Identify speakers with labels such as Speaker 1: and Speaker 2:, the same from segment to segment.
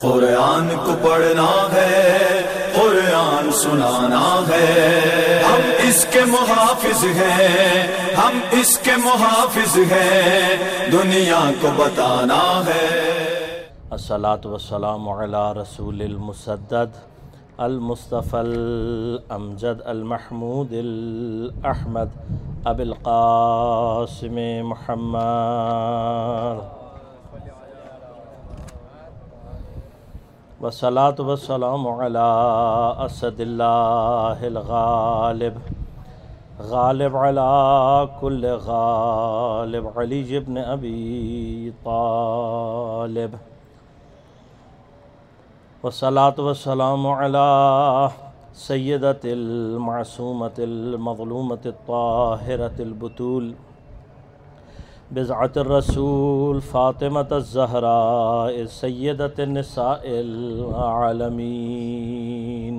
Speaker 1: قرآن کو پڑھنا ہے، قرآن سنانا ہے، ہم اس کے محافظ ہیں، ہم اس کے محافظ ہیں، دنیا کو بتانا ہے۔
Speaker 2: الصلاۃ والسلام علی رسول المسدد المصطفى الامجد المحمود الاحمد ابی القاسم محمد، والصلاۃ والسلام علی اسد اللہ الغالب، غالب علی کل غالب، علی ابن ابی طالب، والصلاۃ والسلام علی سیدۃ المعصومۃ المظلومۃ الطاہرۃ البتول، بضعۃ الرسول فاطمۃ الزہراء سیدۃ النساء العالمین،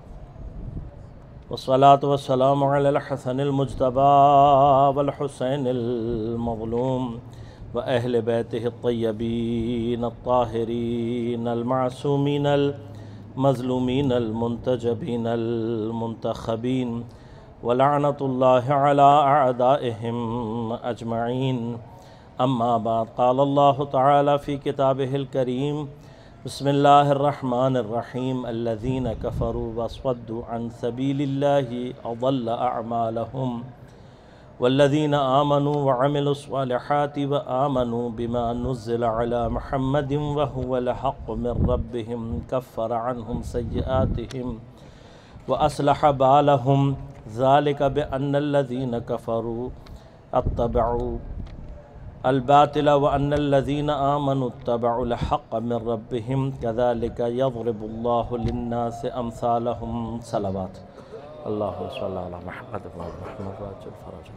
Speaker 2: والصلاۃ والسلام علی الحسن المجتبی والحسین المظلوم وأهل بيته الطيبين الطاهرين المعصومين المظلومين المنتجبين المنتخبين، ولعنة الله على أعدائهم أجمعين. أما بعد، قال الله تعالى في كتابه الكريم: بسم الله الرحمن الرحيم. الذين كفروا وصدوا عن سبيل الله أضل أعمالهم، والذين آمنوا وعملوا الصالحات وآمنوا بما نزل على محمد وهو الحق من ربهم كفر عنهم سيئاتهم وأصلح بالهم، ذلك بأن الذين كفروا اتبعوا الباطل وأن الذين آمنوا اتبعوا الحق من ربهم، كذلك يضرب الله للناس أمثالهم. صلوات اللہ صلی علی محمد محمد واجل فرج.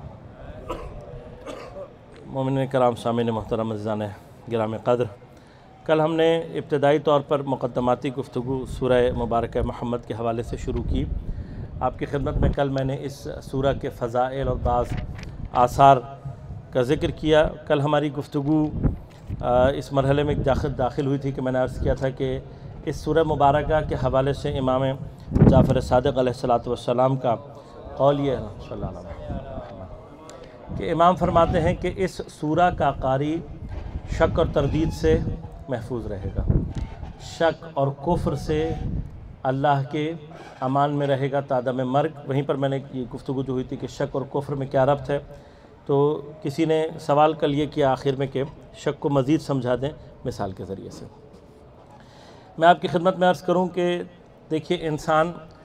Speaker 2: مومنین کرام، سامعین محترم، عزیزان گرامی قدر، کل ہم نے ابتدائی طور پر مقدماتی گفتگو سورہ مبارکہ محمد کے حوالے سے شروع کی. آپ کی خدمت میں کل میں نے اس سورہ کے فضائل اور بعض آثار کا ذکر کیا. کل ہماری گفتگو اس مرحلے میں داخل ہوئی تھی کہ میں نے عرض کیا تھا کہ اس سورہ مبارکہ کے حوالے سے امام جعفر صادق علیہ السلام کا قول یہ ہے صلی اللہ علیہ وسلم کہ امام فرماتے ہیں کہ اس سورہ کا قاری شک اور تردید سے محفوظ رہے گا، شک اور کفر سے اللہ کے امان میں رہے گا تا دم مرگ. وہیں پر میں نے یہ گفتگو جو ہوئی تھی کہ شک اور کفر میں کیا ربط ہے، تو کسی نے سوال کل یہ کیا آخر میں کہ شک کو مزید سمجھا دیں مثال کے ذریعے سے. میں آپ کی خدمت میں عرض کروں کہ دیکھیے، انسان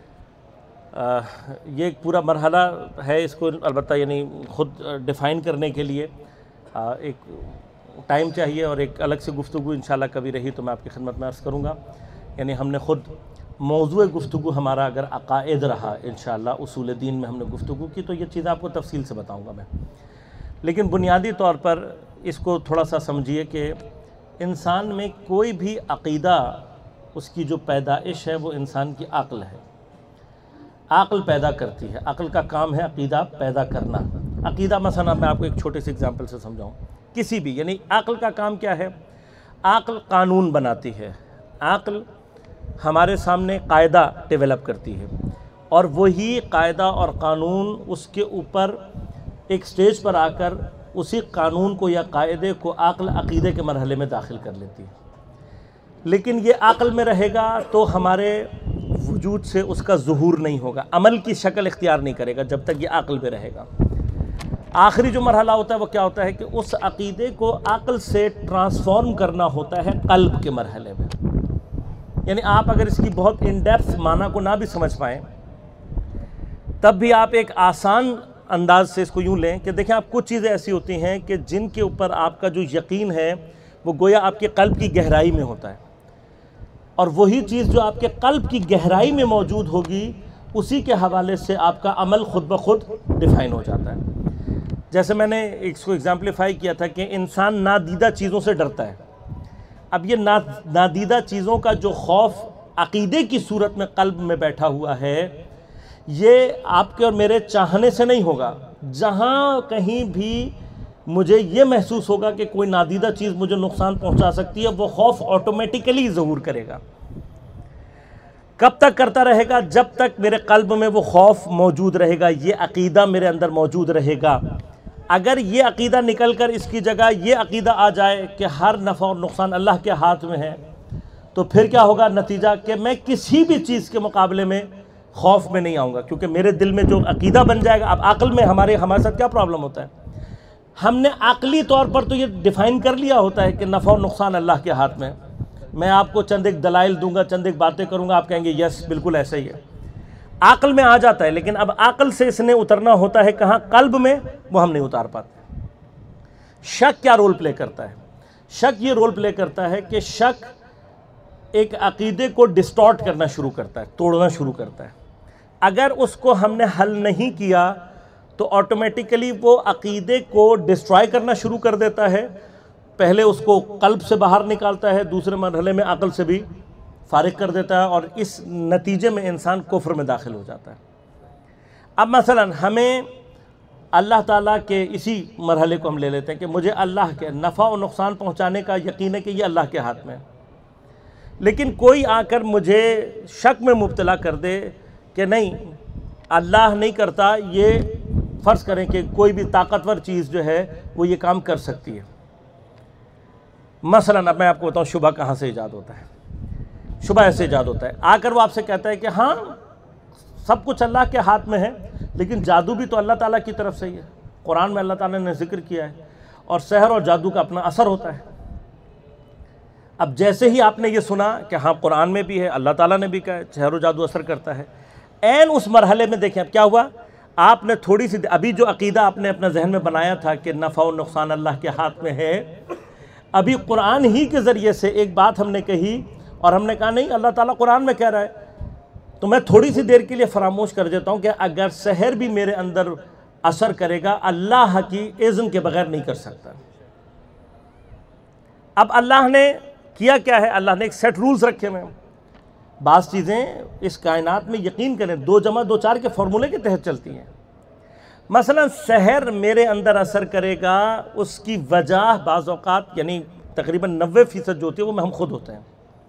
Speaker 2: یہ ایک پورا مرحلہ ہے، اس کو البتہ یعنی خود ڈیفائن کرنے کے لیے ایک ٹائم چاہیے اور ایک الگ سے گفتگو انشاءاللہ کبھی رہی تو میں آپ کی خدمت میں عرض کروں گا. یعنی ہم نے خود موضوع گفتگو ہمارا اگر عقائد رہا انشاءاللہ، اصول دین میں ہم نے گفتگو کی تو یہ چیز آپ کو تفصیل سے بتاؤں گا میں. لیکن بنیادی طور پر اس کو تھوڑا سا سمجھیے کہ انسان میں کوئی بھی عقیدہ، اس کی جو پیدائش ہے وہ انسان کی عقل ہے، عقل پیدا کرتی ہے. عقل کا کام ہے عقیدہ پیدا کرنا. عقیدہ مثلا میں آپ کو ایک چھوٹے سے اگزامپل سے سمجھاؤں، کسی بھی یعنی عقل کا کام کیا ہے؟ عقل قانون بناتی ہے، عقل ہمارے سامنے قاعدہ ڈیولپ کرتی ہے، اور وہی قاعدہ اور قانون اس کے اوپر ایک سٹیج پر آ کر اسی قانون کو یا قاعدے کو عقل عقیدے کے مرحلے میں داخل کر لیتی ہے. لیکن یہ عقل میں رہے گا تو ہمارے وجود سے اس کا ظہور نہیں ہوگا، عمل کی شکل اختیار نہیں کرے گا جب تک یہ عقل میں رہے گا. آخری جو مرحلہ ہوتا ہے وہ کیا ہوتا ہے کہ اس عقیدے کو عقل سے ٹرانسفارم کرنا ہوتا ہے قلب کے مرحلے میں. یعنی آپ اگر اس کی بہت ان ڈیپتھ معنی کو نہ بھی سمجھ پائیں تب بھی آپ ایک آسان انداز سے اس کو یوں لیں کہ دیکھیں، آپ کچھ چیزیں ایسی ہوتی ہیں کہ جن کے اوپر آپ کا جو یقین ہے وہ گویا آپ کے قلب کی گہرائی میں ہوتا ہے، اور وہی چیز جو آپ کے قلب کی گہرائی میں موجود ہوگی اسی کے حوالے سے آپ کا عمل خود بخود ڈیفائن ہو جاتا ہے. جیسے میں نے اس کو ایگزامپلیفائی کیا تھا کہ انسان نادیدہ چیزوں سے ڈرتا ہے. اب یہ نادیدہ چیزوں کا جو خوف عقیدے کی صورت میں قلب میں بیٹھا ہوا ہے، یہ آپ کے اور میرے چاہنے سے نہیں ہوگا. جہاں کہیں بھی مجھے یہ محسوس ہوگا کہ کوئی نادیدہ چیز مجھے نقصان پہنچا سکتی ہے، وہ خوف آٹومیٹیکلی ظہور کرے گا۔ کب تک کرتا رہے گا؟ جب تک میرے قلب میں وہ خوف موجود رہے گا، یہ عقیدہ میرے اندر موجود رہے گا۔ اگر یہ عقیدہ نکل کر اس کی جگہ یہ عقیدہ آ جائے کہ ہر نفع اور نقصان اللہ کے ہاتھ میں ہے، تو پھر کیا ہوگا نتیجہ؟ کہ میں کسی بھی چیز کے مقابلے میں خوف میں نہیں آؤں گا، کیونکہ میرے دل میں جو عقیدہ بن جائے گا۔ اب عقل میں ہمارے ساتھ کیا پرابلم ہوتا ہے؟ ہم نے عقلی طور پر تو یہ ڈیفائن کر لیا ہوتا ہے کہ نفع اور نقصان اللہ کے ہاتھ میں۔ میں آپ کو چند ایک دلائل دوں گا، چند ایک باتیں کروں گا، آپ کہیں گے یس بالکل ایسا ہی ہے۔ عقل میں آ جاتا ہے، لیکن اب عقل سے اس نے اترنا ہوتا ہے کہاں؟ قلب میں، وہ ہم نہیں اتار پاتے۔ شک کیا رول پلے کرتا ہے؟ شک یہ رول پلے کرتا ہے کہ شک ایک عقیدے کو ڈسٹارٹ کرنا شروع کرتا ہے، توڑنا شروع کرتا ہے۔ اگر اس کو ہم نے حل نہیں کیا تو آٹومیٹیکلی وہ عقیدے کو ڈسٹرائے کرنا شروع کر دیتا ہے۔ پہلے اس کو قلب سے باہر نکالتا ہے، دوسرے مرحلے میں عقل سے بھی فارغ کر دیتا ہے، اور اس نتیجے میں انسان کفر میں داخل ہو جاتا ہے۔ اب مثلا ہمیں اللہ تعالیٰ کے اسی مرحلے کو ہم لے لیتے ہیں کہ مجھے اللہ کے نفع و نقصان پہنچانے کا یقین ہے کہ یہ اللہ کے ہاتھ میں ہے، لیکن کوئی آ کر مجھے شک میں مبتلا کر دے کہ نہیں اللہ نہیں کرتا، یہ فرض کریں کہ کوئی بھی طاقتور چیز جو ہے وہ یہ کام کر سکتی ہے۔ مثلا اب میں آپ کو بتاؤں شبہ کہاں سے ایجاد ہوتا ہے۔ شبہ ایسے ایجاد ہوتا ہے، آ کر وہ آپ سے کہتا ہے کہ ہاں سب کچھ اللہ کے ہاتھ میں ہے، لیکن جادو بھی تو اللہ تعالیٰ کی طرف سے ہی ہے، قرآن میں اللہ تعالیٰ نے ذکر کیا ہے، اور سحر اور جادو کا اپنا اثر ہوتا ہے۔ اب جیسے ہی آپ نے یہ سنا کہ ہاں قرآن میں بھی ہے، اللہ تعالیٰ نے بھی کہا ہے سحر و جادو اثر کرتا ہے، عین اس مرحلے میں دیکھیں اب کیا ہوا؟ آپ نے تھوڑی سی ابھی جو عقیدہ آپ نے اپنے ذہن میں بنایا تھا کہ نفع و نقصان اللہ کے ہاتھ میں ہے، ابھی قرآن ہی کے ذریعے سے ایک بات ہم نے کہی اور ہم نے کہا نہیں اللہ تعالیٰ قرآن میں کہہ رہا ہے، تو میں تھوڑی سی دیر کے لیے فراموش کر دیتا ہوں کہ اگر سحر بھی میرے اندر اثر کرے گا اللہ کی اذن کے بغیر نہیں کر سکتا۔ اب اللہ نے کیا کیا ہے؟ اللہ نے ایک سیٹ رولز رکھے ہوئے ہیں۔ بعض چیزیں اس کائنات میں یقین کریں 2 + 2 = 4 کے فارمولے کے تحت چلتی ہیں۔ مثلا سحر میرے اندر اثر کرے گا، اس کی وجہ بعض اوقات یعنی تقریباً 90% جو ہوتی ہے وہ ہم خود ہوتے ہیں۔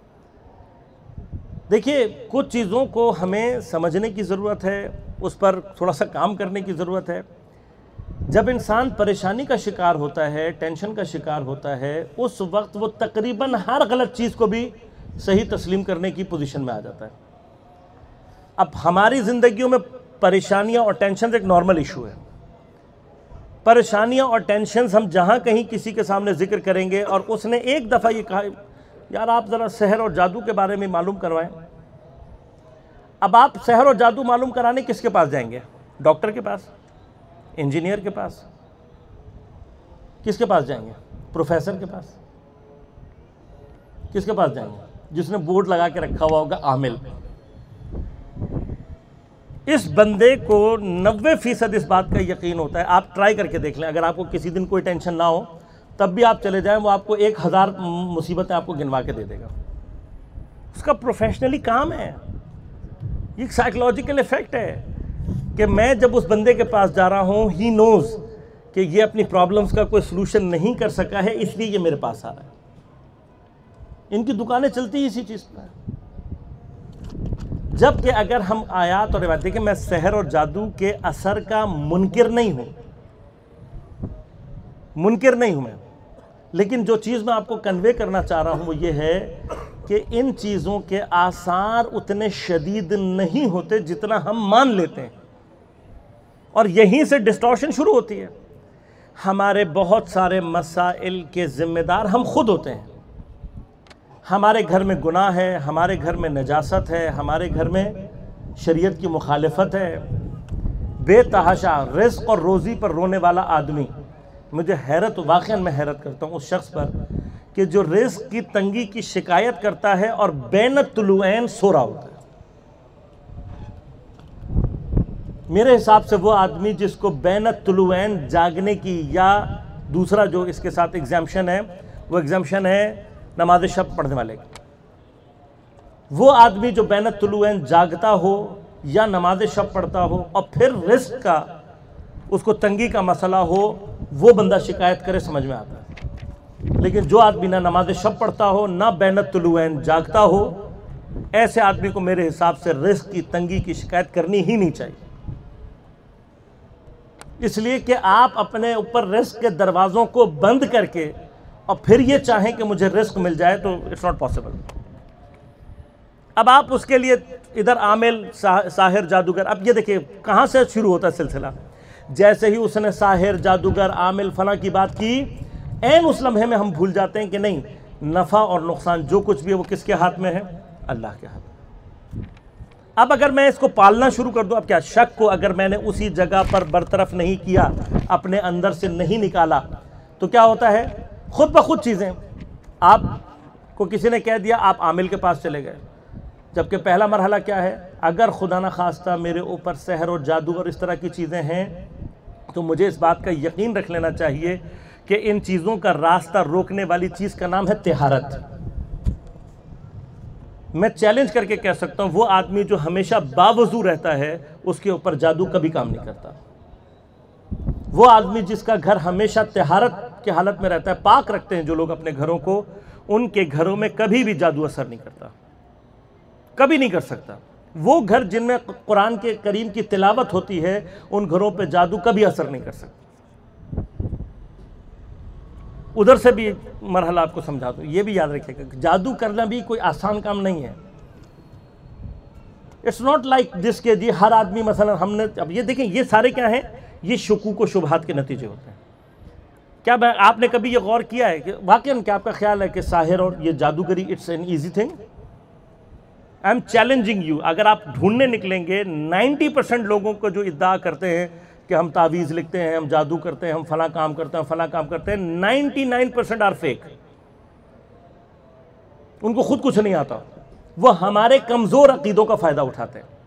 Speaker 2: دیکھیے کچھ چیزوں کو ہمیں سمجھنے کی ضرورت ہے، اس پر تھوڑا سا کام کرنے کی ضرورت ہے۔ جب انسان پریشانی کا شکار ہوتا ہے، ٹینشن کا شکار ہوتا ہے، اس وقت وہ تقریباً ہر غلط چیز کو بھی صحیح تسلیم کرنے کی پوزیشن میں آ جاتا ہے۔ اب ہماری زندگیوں میں پریشانیاں اور ٹینشنز ایک نارمل ایشو ہے۔ پریشانیاں اور ٹینشنز ہم جہاں کہیں کسی کے سامنے ذکر کریں گے اور اس نے ایک دفعہ یہ کہا یار آپ ذرا سحر اور جادو کے بارے میں معلوم کروائیں، اب آپ سحر اور جادو معلوم کرانے کس کے پاس جائیں گے؟ ڈاکٹر کے پاس، انجینئر کے پاس، کس کے پاس جائیں گے؟ پروفیسر کے پاس، کس کے پاس جائیں گے؟ جس نے بورڈ لگا کے رکھا ہوا ہوگا عامل۔ اس بندے کو 90% اس بات کا یقین ہوتا ہے، آپ ٹرائی کر کے دیکھ لیں، اگر آپ کو کسی دن کوئی ٹینشن نہ ہو تب بھی آپ چلے جائیں، وہ آپ کو 1000 مصیبتیں آپ کو گنوا کے دے دے گا۔ اس کا پروفیشنلی کام ہے، یہ ایک سائیکلوجیکل ایفیکٹ ہے کہ میں جب اس بندے کے پاس جا رہا ہوں ہی نوز کہ یہ اپنی پرابلمز کا کوئی سلوشن نہیں کر سکا ہے، اس لیے یہ میرے پاس آ رہا ہے۔ ان کی دکانیں چلتی ہی اسی چیز پر ہیں۔ جبکہ اگر ہم آیات اور روایت دیکھیں، میں سحر اور جادو کے اثر کا منکر نہیں ہوں، میں، لیکن جو چیز میں آپ کو کنوے کرنا چاہ رہا ہوں وہ یہ ہے کہ ان چیزوں کے آثار اتنے شدید نہیں ہوتے جتنا ہم مان لیتے ہیں، اور یہیں سے ڈسٹورشن شروع ہوتی ہے۔ ہمارے بہت سارے مسائل کے ذمہ دار ہم خود ہوتے ہیں۔ ہمارے گھر میں گناہ ہے، ہمارے گھر میں نجاست ہے، ہمارے گھر میں شریعت کی مخالفت ہے، بے تحاشا رزق اور روزی پر رونے والا آدمی۔ مجھے حیرت، واقعاً میں حیرت کرتا ہوں اس شخص پر کہ جو رزق کی تنگی کی شکایت کرتا ہے اور بین الطلوعین سو رہا ہوتا ہے۔ میرے حساب سے وہ آدمی جس کو بین الطلوعین جاگنے کی، یا دوسرا جو اس کے ساتھ ایگزامشن ہے، وہ ایگزامشن ہے نماز شب پڑھنے والے کی۔ وہ آدمی جو بین الطلوعین جاگتا ہو یا نماز شب پڑھتا ہو اور پھر رزق کا اس کو تنگی کا مسئلہ ہو، وہ بندہ شکایت کرے سمجھ میں آتا ہے، لیکن جو آدمی نہ نماز شب پڑھتا ہو نہ بین الطلوعین جاگتا ہو، ایسے آدمی کو میرے حساب سے رزق کی تنگی کی شکایت کرنی ہی نہیں چاہیے، اس لیے کہ آپ اپنے اوپر رزق کے دروازوں کو بند کر کے اور پھر یہ چاہیں کہ مجھے رزق مل جائے تو اٹس ناٹ پاسبل۔ اب آپ اس کے لیے ادھر عامل ساحر جادوگر، اب یہ دیکھیں کہاں سے شروع ہوتا ہے سلسلہ، جیسے ہی اس نے ساحر جادوگر عامل فلاں کی بات کی، عین اس لمحے میں ہم بھول جاتے ہیں کہ نہیں، نفع اور نقصان جو کچھ بھی ہے وہ کس کے ہاتھ میں ہے؟ اللہ کے ہاتھ میں۔ اب اگر میں اس کو پالنا شروع کر دوں، اب کیا شک کو اگر میں نے اسی جگہ پر برطرف نہیں کیا، اپنے اندر سے نہیں نکالا، تو کیا ہوتا ہے؟ خود بخود چیزیں، آپ کو کسی نے کہہ دیا، آپ عامل کے پاس چلے گئے، جبکہ پہلا مرحلہ کیا ہے؟ اگر خدا نہ خواستہ میرے اوپر سحر اور جادو اور اس طرح کی چیزیں ہیں تو مجھے اس بات کا یقین رکھ لینا چاہیے کہ ان چیزوں کا راستہ روکنے والی چیز کا نام ہے طہارت۔ میں چیلنج کر کے کہہ سکتا ہوں، وہ آدمی جو ہمیشہ باوضو رہتا ہے اس کے اوپر جادو کبھی کام نہیں کرتا۔ وہ آدمی جس کا گھر ہمیشہ طہارت کی حالت میں رہتا ہے، پاک رکھتے ہیں جو لوگ اپنے گھروں کو، ان کے گھروں میں کبھی بھی جادو اثر نہیں کرتا، کبھی نہیں کر سکتا۔ وہ گھر جن میں قرآن کے کریم کی تلاوت ہوتی ہے، ان گھروں پہ جادو کبھی اثر نہیں کر سکتا۔ ادھر سے بھی مرحلہ آپ کو سمجھا دوں، یہ بھی یاد رکھیے گا، جادو کرنا بھی کوئی آسان کام نہیں ہے۔ اٹس ناٹ لائک جس کے جی ہر آدمی مثلا ہم نے، اب یہ دیکھیں یہ سارے کیا ہیں؟ یہ شکوک و شبہات کے نتیجے ہوتے ہیں۔ کیا آپ نے کبھی یہ غور کیا ہے کہ واقعاً کیا آپ کا خیال ہے کہ ساحر اور یہ جادوگری it's an easy thing? I am challenging you, اگر آپ ڈھونڈنے نکلیں گے 90% لوگوں کو جو ادعا کرتے ہیں کہ ہم تعویذ لکھتے ہیں، ہم جادو کرتے ہیں، ہم فلاں کام کرتے ہیں، فلاں کام کرتے ہیں، 99% آر فیک۔ ان کو خود کچھ نہیں آتا، وہ ہمارے کمزور عقیدوں کا فائدہ اٹھاتے ہیں۔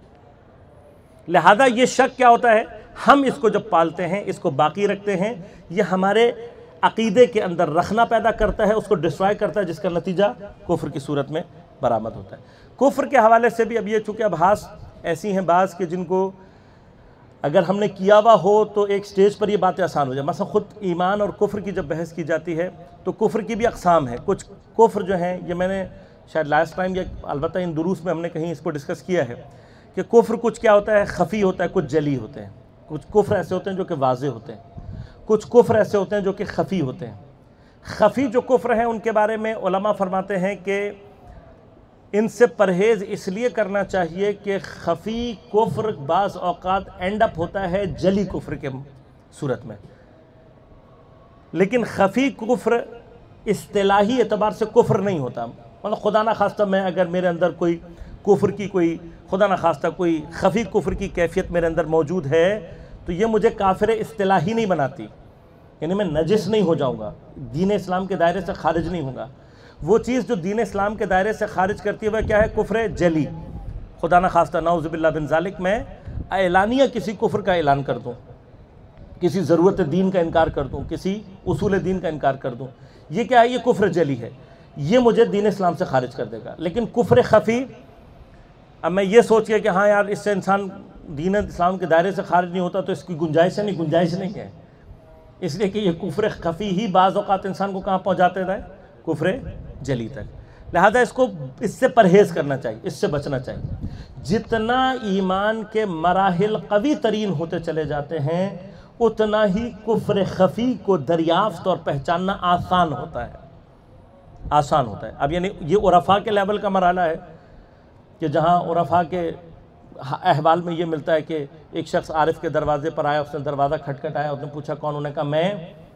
Speaker 2: لہذا یہ شک کیا ہوتا ہے؟ ہم اس کو جب پالتے ہیں، اس کو باقی رکھتے ہیں، یہ ہمارے عقیدے کے اندر رکھنا پیدا کرتا ہے، اس کو ڈسٹرائے کرتا ہے، جس کا نتیجہ کفر کی صورت میں برآمد ہوتا ہے۔ کفر کے حوالے سے بھی اب یہ چونکہ ابحاث ایسی ہیں بعض کہ جن کو اگر ہم نے کیا ہوا ہو تو ایک سٹیج پر یہ باتیں آسان ہو جائیں۔ مثلا خود ایمان اور کفر کی جب بحث کی جاتی ہے تو کفر کی بھی اقسام ہے۔ کچھ کفر جو ہیں، یہ میں نے شاید لاسٹ ٹائم یا البتہ ان دروس میں ہم نے کہیں اس کو ڈسکس کیا ہے کہ کفر کچھ کیا ہوتا ہے؟ خفی ہوتا ہے، کچھ جلی ہوتے ہیں۔ کچھ کفر ایسے ہوتے ہیں جو کہ واضح ہوتے ہیں، کچھ کفر ایسے ہوتے ہیں جو کہ خفی ہوتے ہیں۔ خفی جو کفر ہیں ان کے بارے میں علماء فرماتے ہیں کہ ان سے پرہیز اس لیے کرنا چاہیے کہ خفی کفر بعض اوقات اینڈ اپ ہوتا ہے جلی کفر کے صورت میں، لیکن خفی کفر اصطلاحی اعتبار سے کفر نہیں ہوتا۔ مطلب خدا نہ خواستہ میں اگر میرے اندر کوئی کفر کی کوئی خدا نہ خواستہ کوئی خفی کفر کی کیفیت میرے اندر موجود ہے تو یہ مجھے کافر اصطلاحی نہیں بناتی، یعنی میں نجس نہیں ہو جاؤں گا، دین اسلام کے دائرے سے خارج نہیں ہوں گا۔ وہ چیز جو دین اسلام کے دائرے سے خارج کرتی ہے وہ کیا ہے؟ کفر جلی۔ خدا نہ خواستہ نعوذ باللہ بن ذالک میں اعلانیہ کسی کفر کا اعلان کر دوں، کسی ضرورت دین کا انکار کر دوں، کسی اصول دین کا انکار کر دوں، یہ کیا ہے؟ یہ کفر جلی ہے، یہ مجھے دین اسلام سے خارج کر دے گا۔ لیکن کفر خفی، اب میں یہ سوچ کے کہ ہاں یار اس سے انسان دین اسلام کے دائرے سے خارج نہیں ہوتا تو اس کی گنجائش نہیں ہے، اس لیے کہ یہ کفر خفی ہی بعض اوقات انسان کو کہاں پہنچاتے رہے؟ کفر جلی تک۔ لہذا اس سے پرہیز کرنا چاہیے، اس سے بچنا چاہیے۔ جتنا ایمان کے مراحل قوی ترین ہوتے چلے جاتے ہیں اتنا ہی کفر خفی کو دریافت اور پہچاننا آسان ہوتا ہے۔ اب یعنی یہ عرفاء کے لیول کا مرحلہ ہے کہ جہاں عرفاء کے احوال میں یہ ملتا ہے کہ ایک شخص عارف کے دروازے پر آیا، اس نے دروازہ کھٹکھٹایا، اس نے پوچھا کون؟ انہوں نے کہا میں،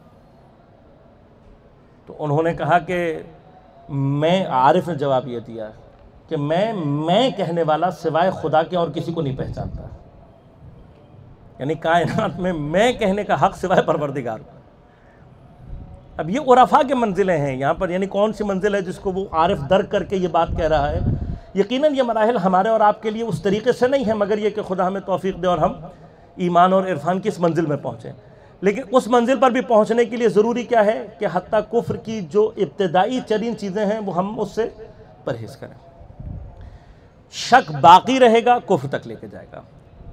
Speaker 2: تو انہوں نے کہا کہ میں، عارف نے جواب یہ دیا کہ میں کہنے والا سوائے خدا کے اور کسی کو نہیں پہچانتا، یعنی کائنات میں کہنے کا حق سوائے پروردگار کو۔ اب یہ عرفاء کے منزلیں ہیں یہاں پر، یعنی کون سی منزل ہے جس کو وہ عارف درک کر کے یہ بات کہہ رہا ہے۔ یقیناً یہ مراحل ہمارے اور آپ کے لیے اس طریقے سے نہیں ہے، مگر یہ کہ خدا ہمیں توفیق دے اور ہم ایمان اور عرفان کی اس منزل میں پہنچیں۔ لیکن اس منزل پر بھی پہنچنے کے لیے ضروری کیا ہے کہ حتیٰ کفر کی جو ابتدائی چرین چیزیں ہیں وہ ہم اس سے پرہیز کریں۔ شک باقی رہے گا، کفر تک لے کے جائے گا۔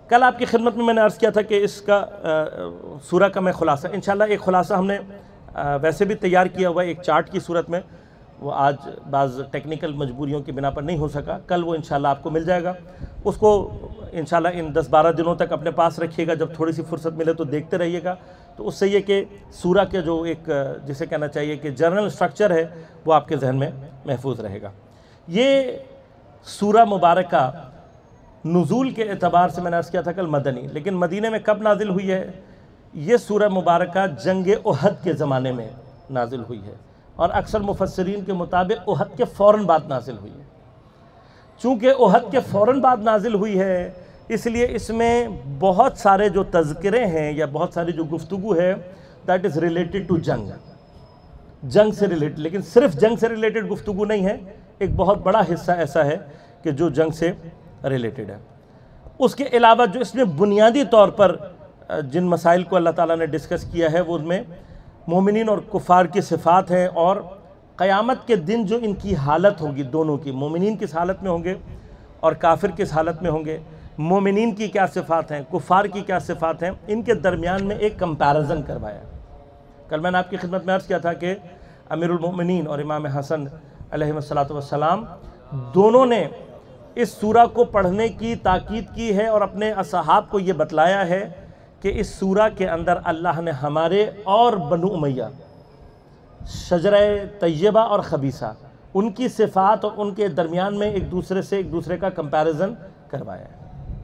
Speaker 2: کل آپ کی خدمت میں نے عرض کیا تھا کہ اس کا سورہ کا میں خلاصہ انشاءاللہ ایک خلاصہ ہم نے ویسے بھی تیار کیا ہوا ہے ایک چارٹ کی صورت میں، وہ آج بعض ٹیکنیکل مجبوریوں کی بنا پر نہیں ہو سکا، کل وہ انشاءاللہ آپ کو مل جائے گا، اس کو انشاءاللہ ان 10-12 دنوں تک اپنے پاس رکھیے گا، جب تھوڑی سی فرصت ملے تو دیکھتے رہیے گا، تو اس سے یہ کہ سورہ کے جو ایک جسے کہنا چاہیے کہ جنرل سٹرکچر ہے وہ آپ کے ذہن میں محفوظ رہے گا۔ یہ سورہ مبارکہ نزول کے اعتبار سے میں نے عرض کیا تھا کل مدنی، لیکن مدینے میں کب نازل ہوئی ہے؟ یہ سورہ مبارکہ جنگ احد کے زمانے میں نازل ہوئی ہے، اور اکثر مفسرین کے مطابق احد کے فوراً بعد نازل ہوئی ہے۔ چونکہ احد کے فوراً بعد نازل ہوئی ہے اس لیے اس میں بہت سارے جو تذکرے ہیں یا بہت ساری جو گفتگو ہے دیٹ از ریلیٹڈ ٹو جنگ سے ریلیٹڈ، لیکن صرف جنگ سے ریلیٹڈ گفتگو نہیں ہے، ایک بہت بڑا حصہ ایسا ہے کہ جو جنگ سے ریلیٹڈ ہے۔ اس کے علاوہ جو اس میں بنیادی طور پر جن مسائل کو اللہ تعالیٰ نے ڈسکس کیا ہے وہ ان میں مومنین اور کفار کی صفات ہیں، اور قیامت کے دن جو ان کی حالت ہوگی دونوں کی، مومنین کس حالت میں ہوں گے اور کافر کس حالت میں ہوں گے، مومنین کی کیا صفات ہیں، کفار کی کیا صفات ہیں، ان کے درمیان میں ایک کمپیریزن کروایا۔ کل میں نے آپ کی خدمت میں عرض کیا تھا کہ امیر المؤمنین اور امام حسن علیہ السلام دونوں نے اس سورہ کو پڑھنے کی تاکید کی ہے اور اپنے اصحاب کو یہ بتلایا ہے کہ اس سورہ کے اندر اللہ نے ہمارے اور بنو امیہ، شجرہ طیبہ اور خبیثہ، ان کی صفات اور ان کے درمیان میں ایک دوسرے کا کمپیریزن کروایا ہے۔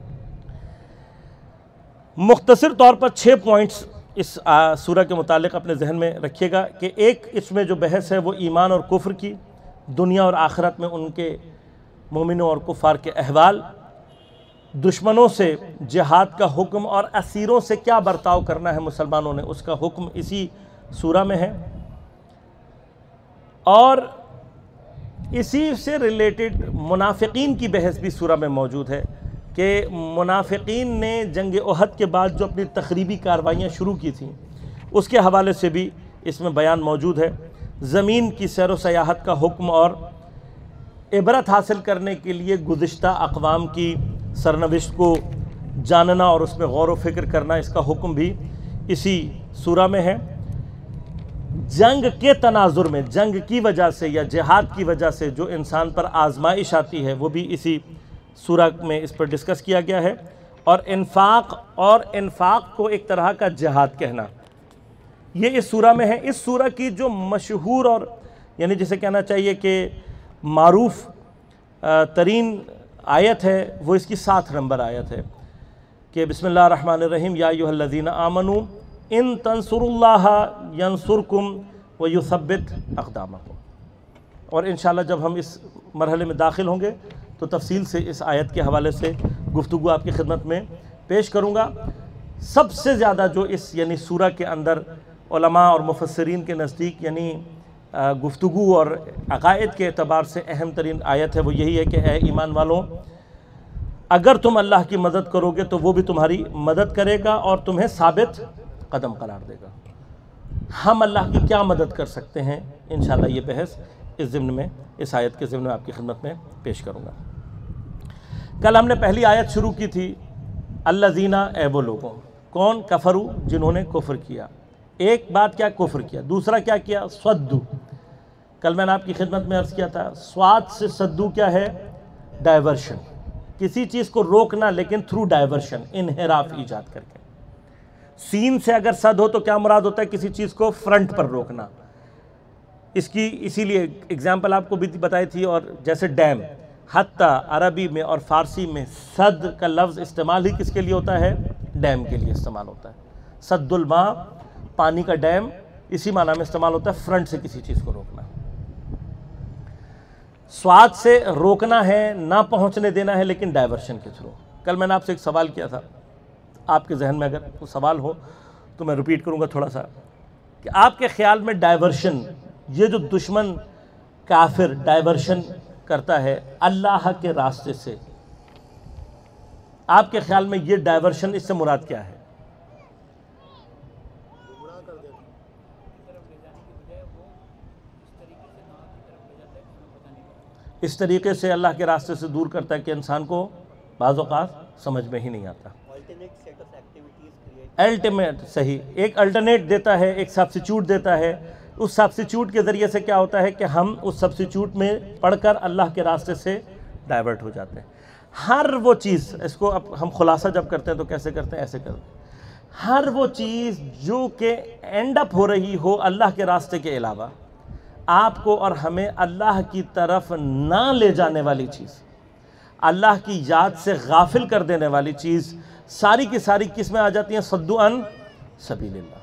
Speaker 2: مختصر طور پر 6 پوائنٹس اس سورہ کے متعلق اپنے ذہن میں رکھیے گا کہ ایک اس میں جو بحث ہے وہ ایمان اور کفر کی، دنیا اور آخرت میں ان کے مومنوں اور کفار کے احوال، دشمنوں سے جہاد کا حکم اور اسیروں سے کیا برتاؤ کرنا ہے مسلمانوں نے، اس کا حکم اسی سورہ میں ہے، اور اسی سے ریلیٹڈ منافقین کی بحث بھی سورہ میں موجود ہے کہ منافقین نے جنگ احد کے بعد جو اپنی تخریبی کارروائیاں شروع کی تھیں اس کے حوالے سے بھی اس میں بیان موجود ہے، زمین کی سیر و سیاحت کا حکم اور عبرت حاصل کرنے کے لیے گزشتہ اقوام کی سرنوشت کو جاننا اور اس میں غور و فکر کرنا، اس کا حکم بھی اسی سورہ میں ہے۔ جنگ کے تناظر میں، جنگ کی وجہ سے یا جہاد کی وجہ سے جو انسان پر آزمائش آتی ہے وہ بھی اسی سورہ میں اس پر ڈسکس کیا گیا ہے، اور انفاق کو ایک طرح کا جہاد کہنا یہ اس سورہ میں ہے۔ اس سورہ کی جو مشہور اور یعنی جسے کہنا چاہیے کہ معروف ترین آیت ہے وہ اس کی 7 نمبر آیت ہے کہ بسم اللہ الرحمن الرحیم، یا ایھا الذین آمنوا ان تنصروا اللہ ینصرکم ویثبت اقدامکم۔ اور انشاءاللہ جب ہم اس مرحلے میں داخل ہوں گے تو تفصیل سے اس آیت کے حوالے سے گفتگو آپ کی خدمت میں پیش کروں گا۔ سب سے زیادہ جو اس یعنی سورہ کے اندر علماء اور مفسرین کے نزدیک یعنی گفتگو اور عقائد کے اعتبار سے اہم ترین آیت ہے وہ یہی ہے کہ اے ایمان والوں، اگر تم اللہ کی مدد کرو گے تو وہ بھی تمہاری مدد کرے گا اور تمہیں ثابت قدم قرار دے گا۔ ہم اللہ کی کیا مدد کر سکتے ہیں، انشاءاللہ یہ بحث اس ضمن میں، اس آیت کے ضمن میں آپ کی خدمت میں پیش کروں گا۔ کل ہم نے پہلی آیت شروع کی تھی، الذین، اے وہ لوگوں، کون؟ کفروا، جنہوں نے کفر کیا۔ ایک بات کیا؟ کفر کیا۔ دوسرا کیا کیا؟ صدو۔ کل میں نے آپ کی خدمت میں عرض کیا تھا سواد سے صدو کیا ہے؟ ڈائیورشن، کسی چیز کو روکنا لیکن تھرو ڈائیورشن، انحراف ایجاد کر کے۔ سین سے اگر صد ہو تو کیا مراد ہوتا ہے؟ کسی چیز کو فرنٹ پر روکنا۔ اس کی اسی لیے اگزامپل آپ کو بھی بتائی تھی، اور جیسے ڈیم، حتیٰ عربی میں اور فارسی میں صد کا لفظ استعمال ہی کس کے لیے ہوتا ہے؟ ڈیم کے لیے استعمال ہوتا ہے۔ صد الماء، پانی کا ڈیم، اسی معنی میں استعمال ہوتا ہے، فرنٹ سے کسی چیز کو روکنا۔ سواد سے روکنا ہے، نہ پہنچنے دینا ہے لیکن ڈائیورشن کے تھرو۔ کل میں نے آپ سے ایک سوال کیا تھا، آپ کے ذہن میں اگر کوئی سوال ہو تو میں ریپیٹ کروں گا تھوڑا سا، کہ آپ کے خیال میں ڈائیورشن، یہ جو دشمن کافر ڈائیورشن کرتا ہے اللہ کے راستے سے، آپ کے خیال میں یہ ڈائیورشن اس سے مراد کیا ہے؟ اس طریقے سے اللہ کے راستے سے دور کرتا ہے کہ انسان کو بعض اوقات سمجھ میں ہی نہیں آتا۔ الٹیمیٹ صحیح، ایک الٹرنیٹ دیتا ہے، ایک سبسٹیچیوٹ دیتا ہے. اس سبسٹیچیوٹ کے ذریعے سے کیا ہوتا ہے کہ ہم اس سبسٹیچیوٹ میں پڑھ کر اللہ کے راستے سے ڈائیورٹ ہو جاتے ہیں. ہر وہ چیز، اس کو اب ہم خلاصہ جب کرتے ہیں تو کیسے کرتے ہیں، ایسے کرتے ہیں. ہر وہ چیز جو کہ اینڈ اپ ہو رہی ہو اللہ کے راستے کے علاوہ، آپ کو اور ہمیں اللہ کی طرف نہ لے جانے والی چیز، اللہ کی یاد سے غافل کر دینے والی چیز، ساری کی ساری کس میں آ جاتی ہیں؟ صدو عن سبیل اللہ.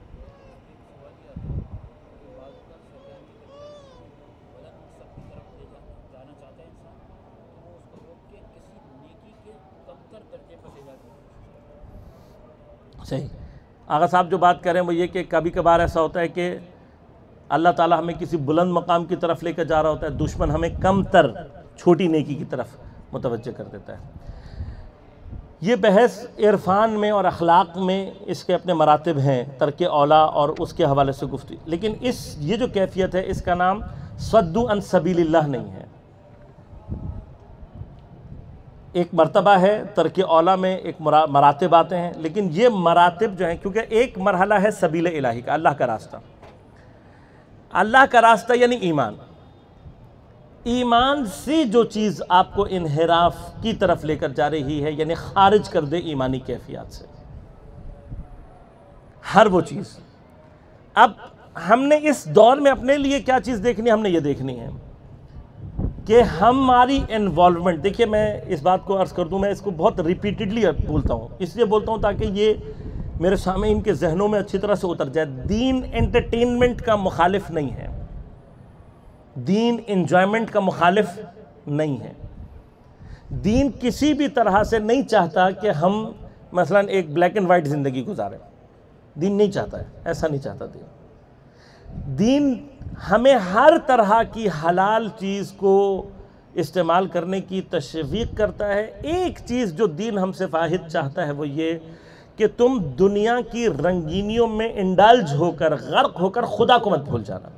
Speaker 2: صحیح. آغا صاحب جو بات کر رہے ہیں وہ یہ کہ کبھی کبھار ایسا ہوتا ہے کہ اللہ تعالیٰ ہمیں کسی بلند مقام کی طرف لے کر جا رہا ہوتا ہے، دشمن ہمیں کم تر چھوٹی نیکی کی طرف متوجہ کر دیتا ہے. یہ بحث عرفان میں اور اخلاق میں اس کے اپنے مراتب ہیں، ترک اولا اور اس کے حوالے سے گفتگو، لیکن یہ جو کیفیت ہے اس کا نام صدو عن سبیل اللہ نہیں ہے. ایک مرتبہ ہے ترک اولا میں، ایک مراتب آتے ہیں، لیکن یہ مراتب جو ہیں، کیونکہ ایک مرحلہ ہے سبیل الہی کا، اللہ کا راستہ. اللہ کا راستہ یعنی ایمان. ایمان سے جو چیز آپ کو انحراف کی طرف لے کر جا رہی ہے، یعنی خارج کر دے ایمانی کیفیات سے، ہر وہ چیز. اب ہم نے اس دور میں اپنے لیے کیا چیز دیکھنی ہے؟ ہم نے یہ دیکھنی ہے کہ ہماری انوالومنٹ. دیکھیے میں اس بات کو عرض کر دوں، میں اس کو بہت ریپیٹڈلی بولتا ہوں، اس لیے بولتا ہوں تاکہ یہ میرے سامعین کے ذہنوں میں اچھی طرح سے اتر جائے. دین انٹرٹینمنٹ کا مخالف نہیں ہے، دین انجوائمنٹ کا مخالف نہیں ہے. دین کسی بھی طرح سے نہیں چاہتا کہ ہم مثلا ایک بلیک اینڈ وائٹ زندگی گزاریں. دین نہیں چاہتا ہے، ایسا نہیں چاہتا دین. دین ہمیں ہر طرح کی حلال چیز کو استعمال کرنے کی تشویق کرتا ہے. ایک چیز جو دین ہم سے واحد چاہتا ہے وہ یہ کہ تم دنیا کی رنگینیوں میں انڈلج ہو کر، غرق ہو کر خدا کو مت بھول جانا.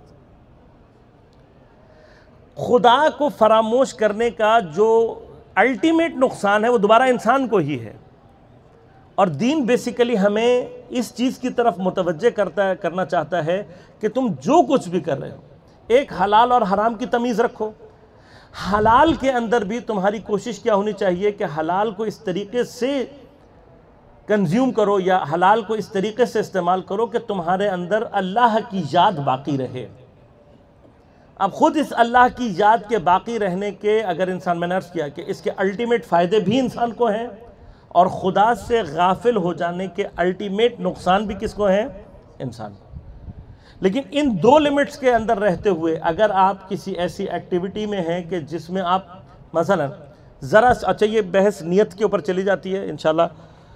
Speaker 2: خدا کو فراموش کرنے کا جو الٹیمیٹ نقصان ہے وہ دوبارہ انسان کو ہی ہے. اور دین بیسیکلی ہمیں اس چیز کی طرف متوجہ کرنا چاہتا ہے کہ تم جو کچھ بھی کر رہے ہو، ایک حلال اور حرام کی تمیز رکھو. حلال کے اندر بھی تمہاری کوشش کیا ہونی چاہیے کہ حلال کو اس طریقے سے کنزیوم کرو یا حلال کو اس طریقے سے استعمال کرو کہ تمہارے اندر اللہ کی یاد باقی رہے. اب خود اس اللہ کی یاد کے باقی رہنے کے اگر انسان، میں نے عرض کیا کہ اس کے الٹیمیٹ فائدے بھی انسان کو ہیں، اور خدا سے غافل ہو جانے کے الٹیمیٹ نقصان بھی کس کو ہیں؟ انسان کو. لیکن ان دو لیمٹس کے اندر رہتے ہوئے اگر آپ کسی ایسی ایکٹیویٹی میں ہیں کہ جس میں آپ مثلا ذرا، اچھا یہ بحث نیت کے اوپر چلی جاتی ہے، انشاءاللہ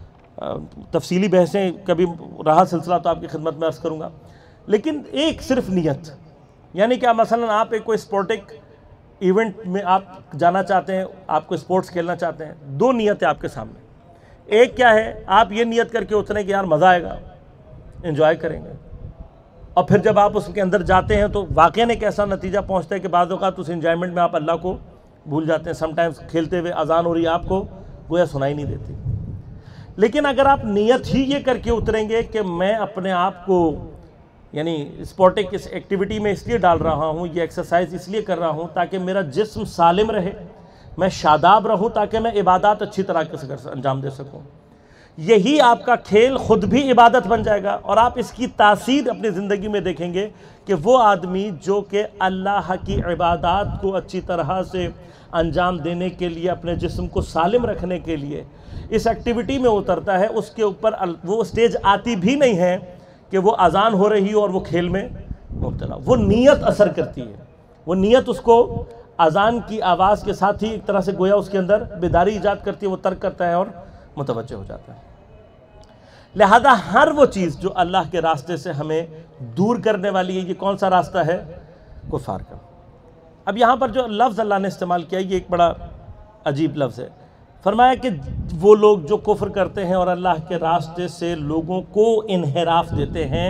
Speaker 2: تفصیلی بحثیں کبھی رہا سلسلہ تو آپ کی خدمت میں عرض کروں گا. لیکن ایک صرف نیت، یعنی کہ مثلا آپ ایک کوئی اسپورٹک ایونٹ میں آپ جانا چاہتے ہیں، آپ کو اسپورٹس کھیلنا چاہتے ہیں، دو نیتیں آپ کے سامنے. ایک کیا ہے؟ آپ یہ نیت کر کے اتریں کہ یار مزہ آئے گا، انجوائے کریں گے، اور پھر جب آپ اس کے اندر جاتے ہیں تو واقعاً ایک ایسا نتیجہ پہنچتا ہے کہ بعض اوقات اس انجوائمنٹ میں آپ اللہ کو بھول جاتے ہیں. سم ٹائمز کھیلتے ہوئے اذان ہو رہی ہے، آپ کو گویا سنائی نہیں دیتی. لیکن اگر آپ نیت ہی یہ کر کے اتریں گے کہ میں اپنے آپ کو یعنی اسپورٹک اس ایکٹیویٹی میں اس لیے ڈال رہا ہوں، یہ ایکسرسائز اس لیے کر رہا ہوں تاکہ میرا جسم سالم رہے، میں شاداب رہوں، تاکہ میں عبادات اچھی طرح سے انجام دے سکوں، یہی آپ کا کھیل خود بھی عبادت بن جائے گا. اور آپ اس کی تاثیر اپنی زندگی میں دیکھیں گے کہ وہ آدمی جو کہ اللہ کی عبادات کو اچھی طرح سے انجام دینے کے لیے، اپنے جسم کو سالم رکھنے کے لیے اس ایکٹیویٹی میں اترتا ہے، اس کے اوپر وہ سٹیج آتی بھی نہیں ہے کہ وہ اذان ہو رہی ہو اور وہ کھیل میں مبتلا. وہ نیت اثر کرتی ہے، وہ نیت اس کو اذان کی آواز کے ساتھ ہی ایک طرح سے گویا اس کے اندر بیداری ایجاد کرتی ہے، وہ ترک کرتا ہے اور متوجہ ہو جاتا ہے. لہذا ہر وہ چیز جو اللہ کے راستے سے ہمیں دور کرنے والی ہے، یہ کون سا راستہ ہے؟ کفار کا. اب یہاں پر جو لفظ اللہ نے استعمال کیا یہ ایک بڑا عجیب لفظ ہے. فرمایا کہ وہ لوگ جو کفر کرتے ہیں اور اللہ کے راستے سے لوگوں کو انحراف دیتے ہیں،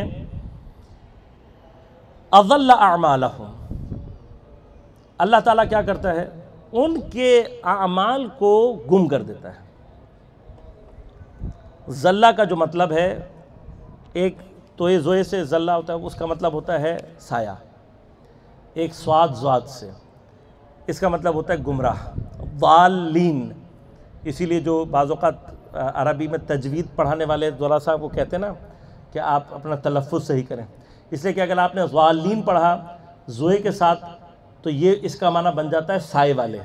Speaker 2: اضل اعمالہم، اللہ تعالیٰ کیا کرتا ہے؟ ان کے اعمال کو گم کر دیتا ہے. ذلہ کا جو مطلب ہے، ایک تو یہ زوئے سے ذلہ ہوتا ہے، اس کا مطلب ہوتا ہے سایہ، ایک سواد زواد سے اس کا مطلب ہوتا ہے گمراہ، ضالین۔ اسی لیے جو بعض اوقات عربی میں تجوید پڑھانے والے ذرا صاحب وہ کہتے ہیں نا کہ آپ اپنا تلفظ صحیح کریں، اس لیے کہ اگر آپ نے ضالین پڑھا زوئے کے ساتھ تو یہ اس کا معنی بن جاتا ہے سائے والے،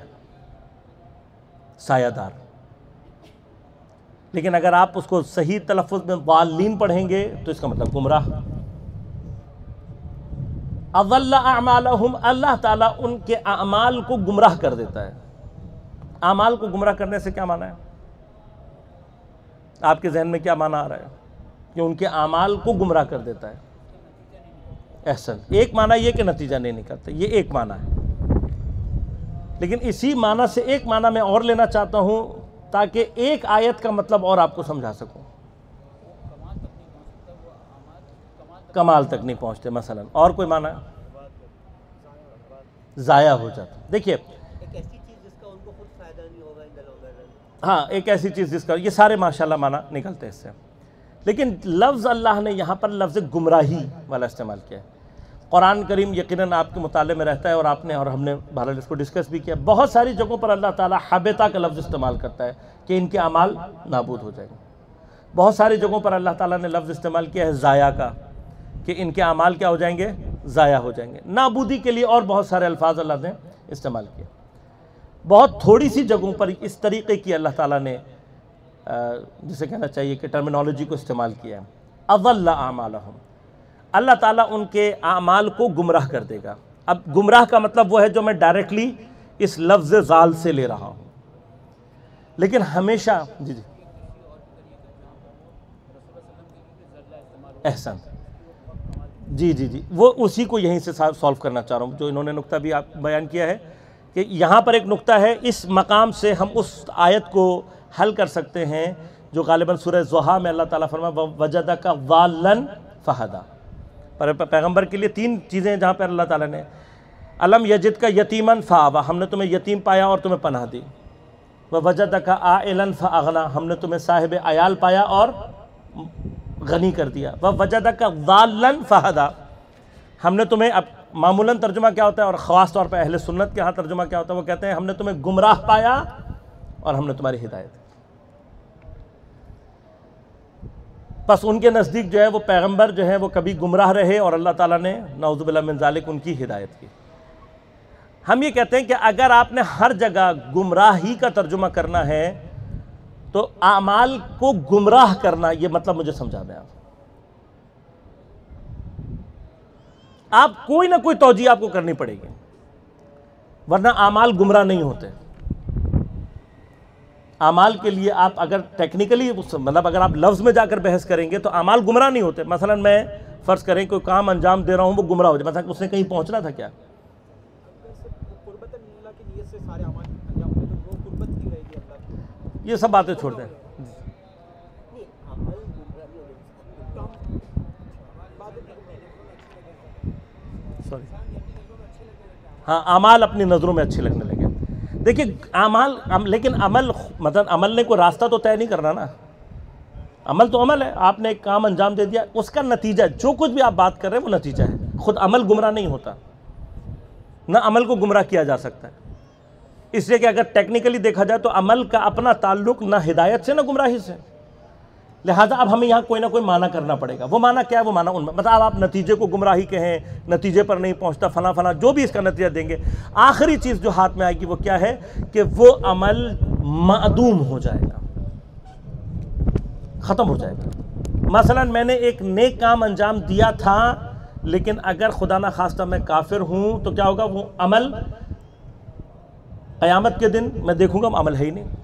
Speaker 2: سایہ دار۔ لیکن اگر آپ اس کو صحیح تلفظ میں ضالین پڑھیں گے تو اس کا مطلب گمراہ۔ اضل اعمالہم، اللہ تعالیٰ ان کے اعمال کو گمراہ کر دیتا ہے۔ اعمال کو گمراہ کرنے سے کیا معنی ہے؟ آپ کے ذہن میں کیا معنی آ رہا ہے کہ ان کے اعمال کو گمراہ کر دیتا ہے؟ احسن، ایک معنی یہ کہ نتیجہ نہیں نکلتا، یہ ایک معنی ہے، لیکن اسی معنی سے ایک معنی میں اور لینا چاہتا ہوں تاکہ ایک آیت کا مطلب اور آپ کو سمجھا سکوں۔ کمال تک نہیں پہنچتے مثلا، اور کوئی معنی ضائع ہو جاتا۔ دیکھیے ہاں، ایک ایسی چیز جس کا، یہ سارے ماشاءاللہ معنی نکلتے ہیں اس سے، لیکن لفظ اللہ نے یہاں پر لفظ گمراہی والا استعمال کیا ہے۔ قرآن کریم یقیناً آپ کے مطالعے میں رہتا ہے، اور آپ نے اور ہم نے بہرحال اس کو ڈسکس بھی کیا، بہت ساری جگہوں پر اللہ تعالیٰ حبطہ کا لفظ استعمال کرتا ہے کہ ان کے اعمال نابود ہو جائیں گے۔ بہت ساری جگہوں پر اللہ تعالیٰ نے لفظ استعمال کیا ہے ضائع کا، کہ ان کے اعمال کیا ہو جائیں گے؟ ضائع ہو جائیں گے۔ نابودی کے لیے اور بہت سارے الفاظ اللہ نے استعمال کیا۔ بہت تھوڑی سی جگہوں پر اس طریقے کی اللہ تعالیٰ نے جسے کہنا چاہیے کہ ٹرمینالوجی کو استعمال کیا ہے۔ اضل اعمالہم، اللہ تعالیٰ ان کے اعمال کو گمراہ کر دے گا۔ اب گمراہ کا مطلب وہ ہے جو میں ڈائریکٹلی اس لفظ ضال سے لے رہا ہوں، لیکن ہمیشہ جی احسن جی وہ اسی کو یہیں سے سولو کرنا چاہ رہا ہوں، جو انہوں نے نقطہ بھی آپ بیان کیا ہے کہ یہاں پر ایک نقطہ ہے، اس مقام سے ہم اس آیت کو حل کر سکتے ہیں جو غالباً سورہ ضحیٰ میں اللہ تعالیٰ فرمایا وَوَجَدَكَ ضَالًّا فَهَدَىٰ۔ پیغمبر کے لیے تین چیزیں ہیں جہاں پر اللہ تعالیٰ نے الم یجدک یتیما فآویٰ، ہم نے تمہیں یتیم پایا اور تمہیں پناہ دی، وَوَجَدَكَ عائلا فأغنیٰ، ہم نے تمہیں صاحب عیال پایا اور غنی کر دیا، وَوَجَدَكَ ضَالًّا فَهَدَىٰ، ہم نے تمہیں معمولاً ترجمہ کیا ہوتا ہے اور خاص طور پہ اہل سنت کے ہاں ترجمہ کیا ہوتا ہے، وہ کہتے ہیں ہم نے تمہیں گمراہ پایا اور ہم نے تمہاری ہدایت۔ بس ان کے نزدیک جو ہے وہ پیغمبر جو ہے وہ کبھی گمراہ رہے اور اللہ تعالیٰ نے نعوذ باللہ من ذالک ان کی ہدایت کی۔ ہم یہ کہتے ہیں کہ اگر آپ نے ہر جگہ گمراہی کا ترجمہ کرنا ہے تو اعمال کو گمراہ کرنا، یہ مطلب مجھے سمجھا دیں آپ کوئی نہ کوئی توجیہ آپ کو کرنی پڑے گی، ورنہ اعمال گمراہ نہیں ہوتے۔ اعمال کے لیے آپ اگر ٹیکنیکلی مطلب اگر آپ لفظ میں جا کر بحث کریں گے تو اعمال گمراہ نہیں ہوتے۔ مثلا میں فرض کریں کوئی کام انجام دے رہا ہوں وہ گمراہ ہو جائے، مثلا اس نے کہیں پہنچنا تھا کیا، یہ سب باتیں چھوڑ دیں۔ ہاں، اعمال اپنی نظروں میں اچھے لگنے لگے۔ دیکھیں اعمال لیکن عمل مطلب عمل نے کوئی راستہ تو طے نہیں کرنا نا، عمل تو عمل ہے، آپ نے ایک کام انجام دے دیا، اس کا نتیجہ جو کچھ بھی آپ بات کر رہے ہیں وہ نتیجہ ہے، خود عمل گمراہ نہیں ہوتا، نہ عمل کو گمراہ کیا جا سکتا ہے۔ اس لیے کہ اگر ٹیکنیکلی دیکھا جائے تو عمل کا اپنا تعلق نہ ہدایت سے نہ گمراہی سے، لہٰذا اب ہمیں یہاں کوئی نہ کوئی معنی کرنا پڑے گا۔ وہ معنی کیا ہے؟ وہ معنی ان مطلب آپ نتیجے کو گمراہی کہیں، نتیجے پر نہیں پہنچتا فلاں فلاں، جو بھی اس کا نتیجہ دیں گے، آخری چیز جو ہاتھ میں آئے گی وہ کیا ہے کہ وہ عمل معدوم ہو جائے گا، ختم ہو جائے گا۔ مثلا میں نے ایک نیک کام انجام دیا تھا، لیکن اگر خدا نہ خواستہ میں کافر ہوں تو کیا ہوگا؟ وہ عمل قیامت کے دن میں دیکھوں گا عمل ہے ہی نہیں۔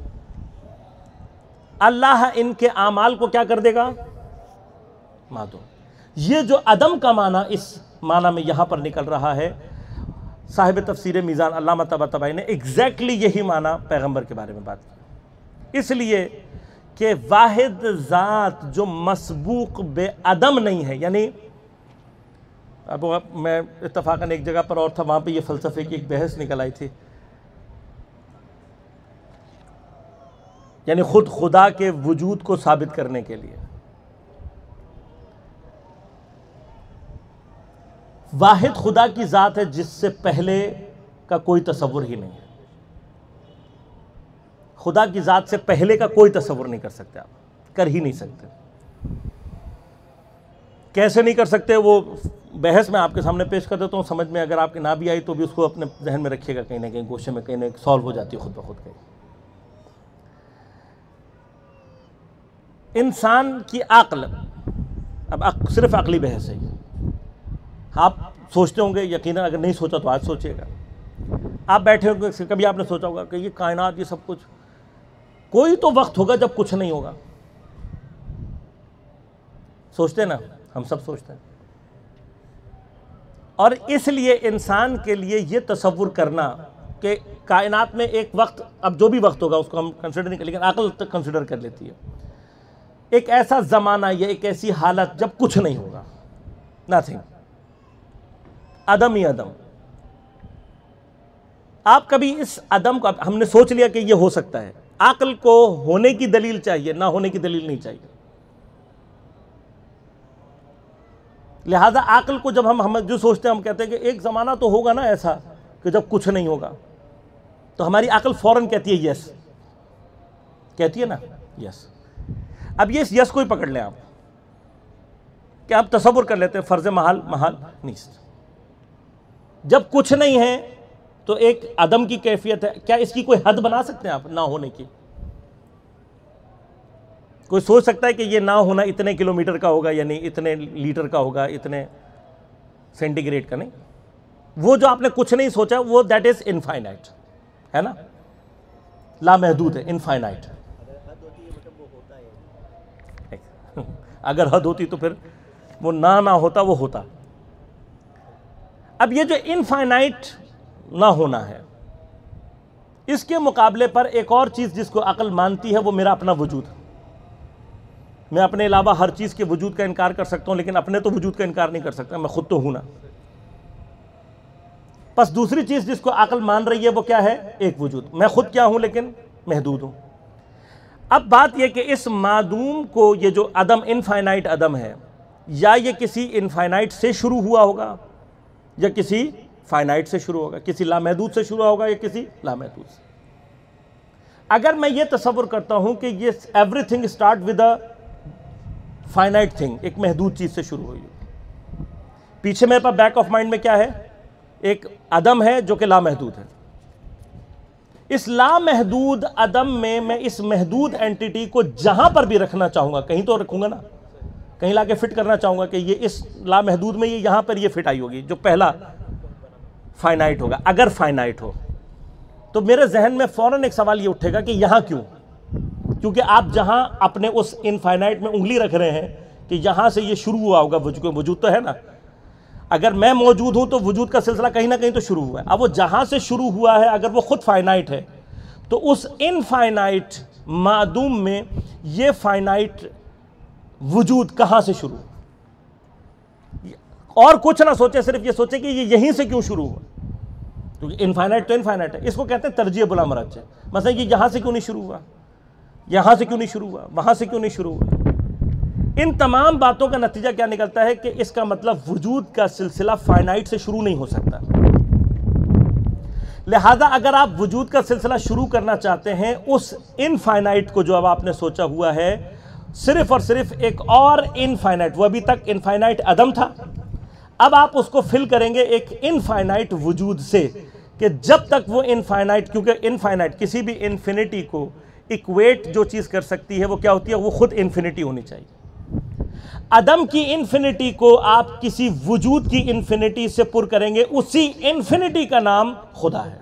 Speaker 2: اللہ ان کے اعمال کو کیا کر دے گا؟ معدوم۔ یہ جو عدم کا معنی اس معنی میں یہاں پر نکل رہا ہے، صاحب تفسیر میزان علامہ طباطبائی نے ایگزیکٹلی یہی معنی پیغمبر کے بارے میں بات کی، اس لیے کہ واحد ذات جو مسبوق بے عدم نہیں ہے، یعنی اب میں اتفاقاً ایک جگہ پر اور تھا، وہاں پہ یہ فلسفے کی ایک بحث نکل آئی تھی یعنی خود خدا کے وجود کو ثابت کرنے کے لیے. واحد خدا کی ذات ہے جس سے پہلے کا کوئی تصور ہی نہیں ہے. خدا کی ذات سے پہلے کا کوئی تصور نہیں کر سکتے آپ, کر ہی نہیں سکتے. کیسے نہیں کر سکتے وہ بحث میں آپ کے سامنے پیش کر دیتا ہوں, سمجھ میں اگر آپ کے نہ بھی آئی تو بھی اس کو اپنے ذہن میں رکھیے گا, کہیں نہ کہیں گوشے میں کہیں نہ سالو ہو جاتی ہے خود بخود. کہیں انسان کی عقل, اب صرف عقلی بحث ہے, آپ سوچتے ہوں گے, یقیناً اگر نہیں سوچا تو آج سوچیے گا. آپ بیٹھے ہوں گے, کبھی آپ نے سوچا ہوگا کہ یہ کائنات, یہ سب کچھ, کوئی تو وقت ہوگا جب کچھ نہیں ہوگا. سوچتے نا, ہم سب سوچتے ہیں. اور اس لیے انسان کے لیے یہ تصور کرنا کہ کائنات میں ایک وقت, اب جو بھی وقت ہوگا اس کو ہم کنسیڈر نہیں کریں, لیکن عقل تک کنسیڈر کر لیتی ہے, ایک ایسا زمانہ یا ایک ایسی حالت جب کچھ نہیں ہوگا, نتھنگ, عدم ہی عدم. آپ کبھی اس عدم کو, ہم نے سوچ لیا کہ یہ ہو سکتا ہے, عقل کو ہونے کی دلیل چاہیے, نہ ہونے کی دلیل نہیں چاہیے. لہذا عقل کو جب ہم جو سوچتے ہیں, ہم کہتے ہیں کہ ایک زمانہ تو ہوگا نا ایسا کہ جب کچھ نہیں ہوگا, تو ہماری عقل فوراً کہتی ہے یس, کہتی ہے نا یس. اب یہ یس کو ہی پکڑ لیں آپ, کہ آپ تصور کر لیتے ہیں فرض محال نیست, جب کچھ نہیں ہے تو ایک عدم کی کیفیت ہے. کیا اس کی کوئی حد بنا سکتے ہیں آپ نہ ہونے کی؟ کوئی سوچ سکتا ہے کہ یہ نہ ہونا اتنے کلومیٹر کا ہوگا, یعنی اتنے لیٹر کا ہوگا, اتنے سینٹی گریڈ کا؟ نہیں. وہ جو آپ نے کچھ نہیں سوچا وہ دیٹ از انفائنائٹ ہے نا, لامحدود ہے, انفائنائٹ. اگر حد ہوتی تو پھر وہ نہ ہوتا, وہ ہوتا. اب یہ جو انفائنائٹ نہ ہونا ہے, اس کے مقابلے پر ایک اور چیز جس کو عقل مانتی ہے وہ میرا اپنا وجود. میں اپنے علاوہ ہر چیز کے وجود کا انکار کر سکتا ہوں, لیکن اپنے تو وجود کا انکار نہیں کر سکتا, میں خود تو ہوں نا. پس دوسری چیز جس کو عقل مان رہی ہے وہ کیا ہے؟ ایک وجود. میں خود کیا ہوں لیکن محدود ہوں. اب بات یہ کہ اس معدوم کو, یہ جو عدم, انفائنائٹ عدم ہے, یا یہ کسی انفائنائٹ سے شروع ہوا ہوگا یا کسی فائنائٹ سے شروع ہوگا, کسی لامحدود سے شروع ہوگا یا کسی لامحدود سے. اگر میں یہ تصور کرتا ہوں کہ یہ everything start with a finite thing, ایک محدود چیز سے شروع ہوئی, پیچھے میرے پاس بیک آف مائنڈ میں کیا ہے؟ ایک عدم ہے جو کہ لامحدود ہے. اس لامحدود عدم میں اس محدود اینٹیٹی کو جہاں پر بھی رکھنا چاہوں گا, کہیں تو رکھوں گا نا, کہیں لا کے فٹ کرنا چاہوں گا کہ یہ اس لامحدود میں یہ یہاں پر یہ فٹ آئی ہوگی, جو پہلا فائنائٹ ہوگا. اگر فائنائٹ ہو تو میرے ذہن میں فوراً ایک سوال یہ اٹھے گا کہ یہاں کیوں؟ کیونکہ آپ جہاں اپنے اس انفائنائٹ میں انگلی رکھ رہے ہیں کہ یہاں سے یہ شروع ہوا ہوگا, وجود تو ہے نا. اگر میں موجود ہوں تو وجود کا سلسلہ کہیں نہ کہیں تو شروع ہوا ہے. اب وہ جہاں سے شروع ہوا ہے, اگر وہ خود فائنائٹ ہے, تو اس انفائنائٹ معدوم میں یہ فائنائٹ وجود کہاں سے شروع ہوا؟ اور کچھ نہ سوچے, صرف یہ سوچے کہ یہ یہیں سے کیوں شروع ہوا, کیونکہ انفائنائٹ تو انفائنائٹ ہے. اس کو کہتے ہیں ترجیح بلا مرجع. مثلا یہ یہاں سے کیوں نہیں شروع ہوا, یہاں سے کیوں نہیں شروع ہوا, وہاں سے کیوں نہیں شروع ہوا. ان تمام باتوں کا نتیجہ کیا نکلتا ہے کہ اس کا مطلب وجود کا سلسلہ فائنائٹ سے شروع نہیں ہو سکتا. لہذا اگر آپ وجود کا سلسلہ شروع کرنا چاہتے ہیں اس انفائنائٹ کو جو اب آپ نے سوچا ہوا ہے, صرف اور صرف ایک اور انفائنائٹ, وہ ابھی تک انفائنائٹ عدم تھا, اب آپ اس کو فل کریں گے ایک انفائنائٹ وجود سے, کہ جب تک وہ انفائنائٹ, کیونکہ انفائنائٹ کسی بھی انفینٹی کو ایکویٹ جو چیز کر سکتی ہے وہ کیا ہوتی ہے؟ وہ خود انفینٹی ہونی چاہیے. عدم کی انفینٹی کو آپ کسی وجود کی انفینٹی سے پر کریں گے, اسی انفینٹی کا نام خدا ہے.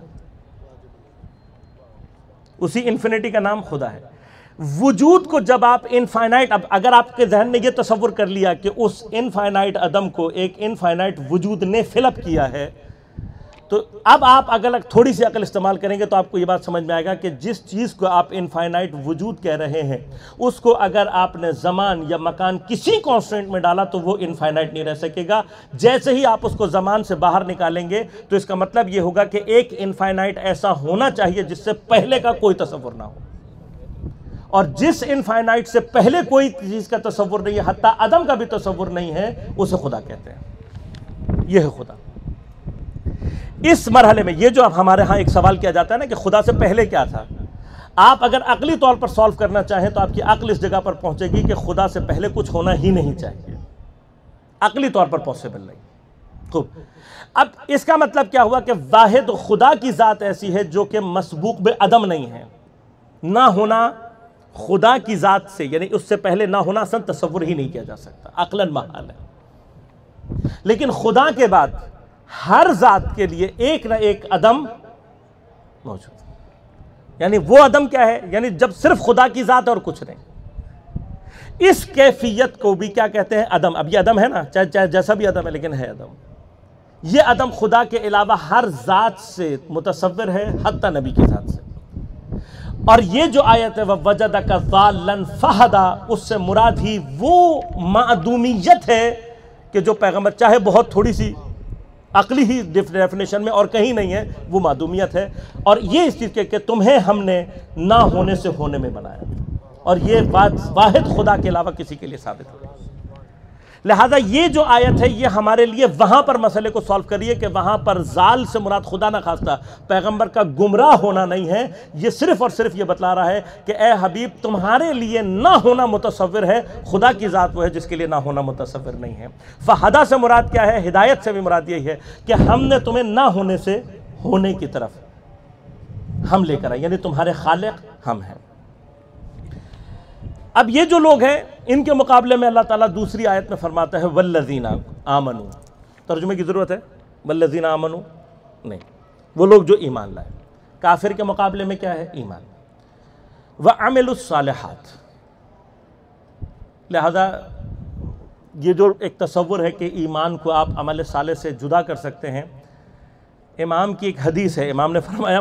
Speaker 2: اسی انفینٹی کا نام خدا ہے. وجود کو جب آپ انفائنائٹ, اب اگر آپ کے ذہن نے یہ تصور کر لیا کہ اس انفائنائٹ عدم کو ایک انفائنائٹ وجود نے فل اپ کیا ہے, تو اب آپ اگر تھوڑی سی عقل استعمال کریں گے تو آپ کو یہ بات سمجھ میں آئے گا کہ جس چیز کو آپ انفائنائٹ وجود کہہ رہے ہیں, اس کو اگر آپ نے زمان یا مکان کسی کانسٹنٹ میں ڈالا تو وہ انفائنائٹ نہیں رہ سکے گا. جیسے ہی آپ اس کو زمان سے باہر نکالیں گے تو اس کا مطلب یہ ہوگا کہ ایک انفائنائٹ ایسا ہونا چاہیے جس سے پہلے کا کوئی تصور نہ ہو. اور جس انفائنائٹ سے پہلے کوئی چیز کا تصور نہیں ہے، حتیٰ عدم کا بھی تصور نہیں ہے، اسے خدا کہتے ہیں۔ یہ ہے خدا۔ اس مرحلے میں یہ جو اب ہمارے ہاں ایک سوال کیا جاتا ہے نا کہ خدا سے پہلے کیا تھا، آپ اگر عقلی طور پر سالو کرنا چاہیں تو آپ کی عقل اس جگہ پر پہنچے گی کہ خدا سے پہلے کچھ ہونا ہی نہیں چاہیے، عقلی طور پر پاسبل نہیں۔ خوب، اب اس کا مطلب کیا ہوا کہ واحد خدا کی ذات ایسی ہے جو کہ مسبوق بے عدم نہیں ہے۔ نہ ہونا خدا کی ذات سے، یعنی اس سے پہلے نہ ہونا اصلا تصور ہی نہیں کیا جا سکتا، عقلاً محال ہے۔ لیکن خدا کے بعد ہر ذات کے لیے ایک نہ ایک عدم موجود ہے۔ یعنی وہ عدم کیا ہے؟ یعنی جب صرف خدا کی ذات اور کچھ نہیں۔ اس کیفیت کو بھی کیا کہتے ہیں؟ عدم۔ اب یہ عدم ہے نا، چاہے جیسا بھی عدم ہے لیکن ہے عدم۔ یہ عدم خدا کے علاوہ ہر ذات سے متصور ہے، حتیٰ نبی کی ذات سے۔ اور یہ جو آیت ہے وَوَجَدَكَ ضَالًّا فَهَدَىٰ، اس سے مراد ہی وہ معدومیت ہے کہ جو پیغمبر، چاہے بہت تھوڑی سی عقلی ہی ڈیفینیشن میں اور کہیں نہیں ہے، وہ معدومیت ہے۔ اور یہ اس چیز کے کہ تمہیں ہم نے نہ ہونے سے ہونے میں بنایا، اور یہ بات واحد خدا کے علاوہ کسی کے لیے ثابت ہو۔ لہذا یہ جو آیت ہے یہ ہمارے لیے وہاں پر مسئلے کو سالو کریے کہ وہاں پر ذال سے مراد خدا نہ خواستہ پیغمبر کا گمراہ ہونا نہیں ہے، یہ صرف اور صرف یہ بتلا رہا ہے کہ اے حبیب تمہارے لیے نہ ہونا متصور ہے، خدا کی ذات وہ ہے جس کے لیے نہ ہونا متصور نہیں ہے۔ فہدا سے مراد کیا ہے؟ ہدایت سے بھی مراد یہی ہے کہ ہم نے تمہیں نہ ہونے سے ہونے کی طرف ہم لے کر آئے، یعنی تمہارے خالق ہم ہیں۔ اب یہ جو لوگ ہیں ان کے مقابلے میں اللہ تعالیٰ دوسری آیت میں فرماتا ہے والذین آمنوا، ترجمے کی ضرورت ہے؟ والذین آمنوا نہیں، وہ لوگ جو ایمان لائے۔ کافر کے مقابلے میں کیا ہے؟ ایمان۔ وعملوا الصالحات، لہذا یہ جو ایک تصور ہے کہ ایمان کو آپ عمل صالح سے جدا کر سکتے ہیں، امام کی ایک حدیث ہے، امام نے فرمایا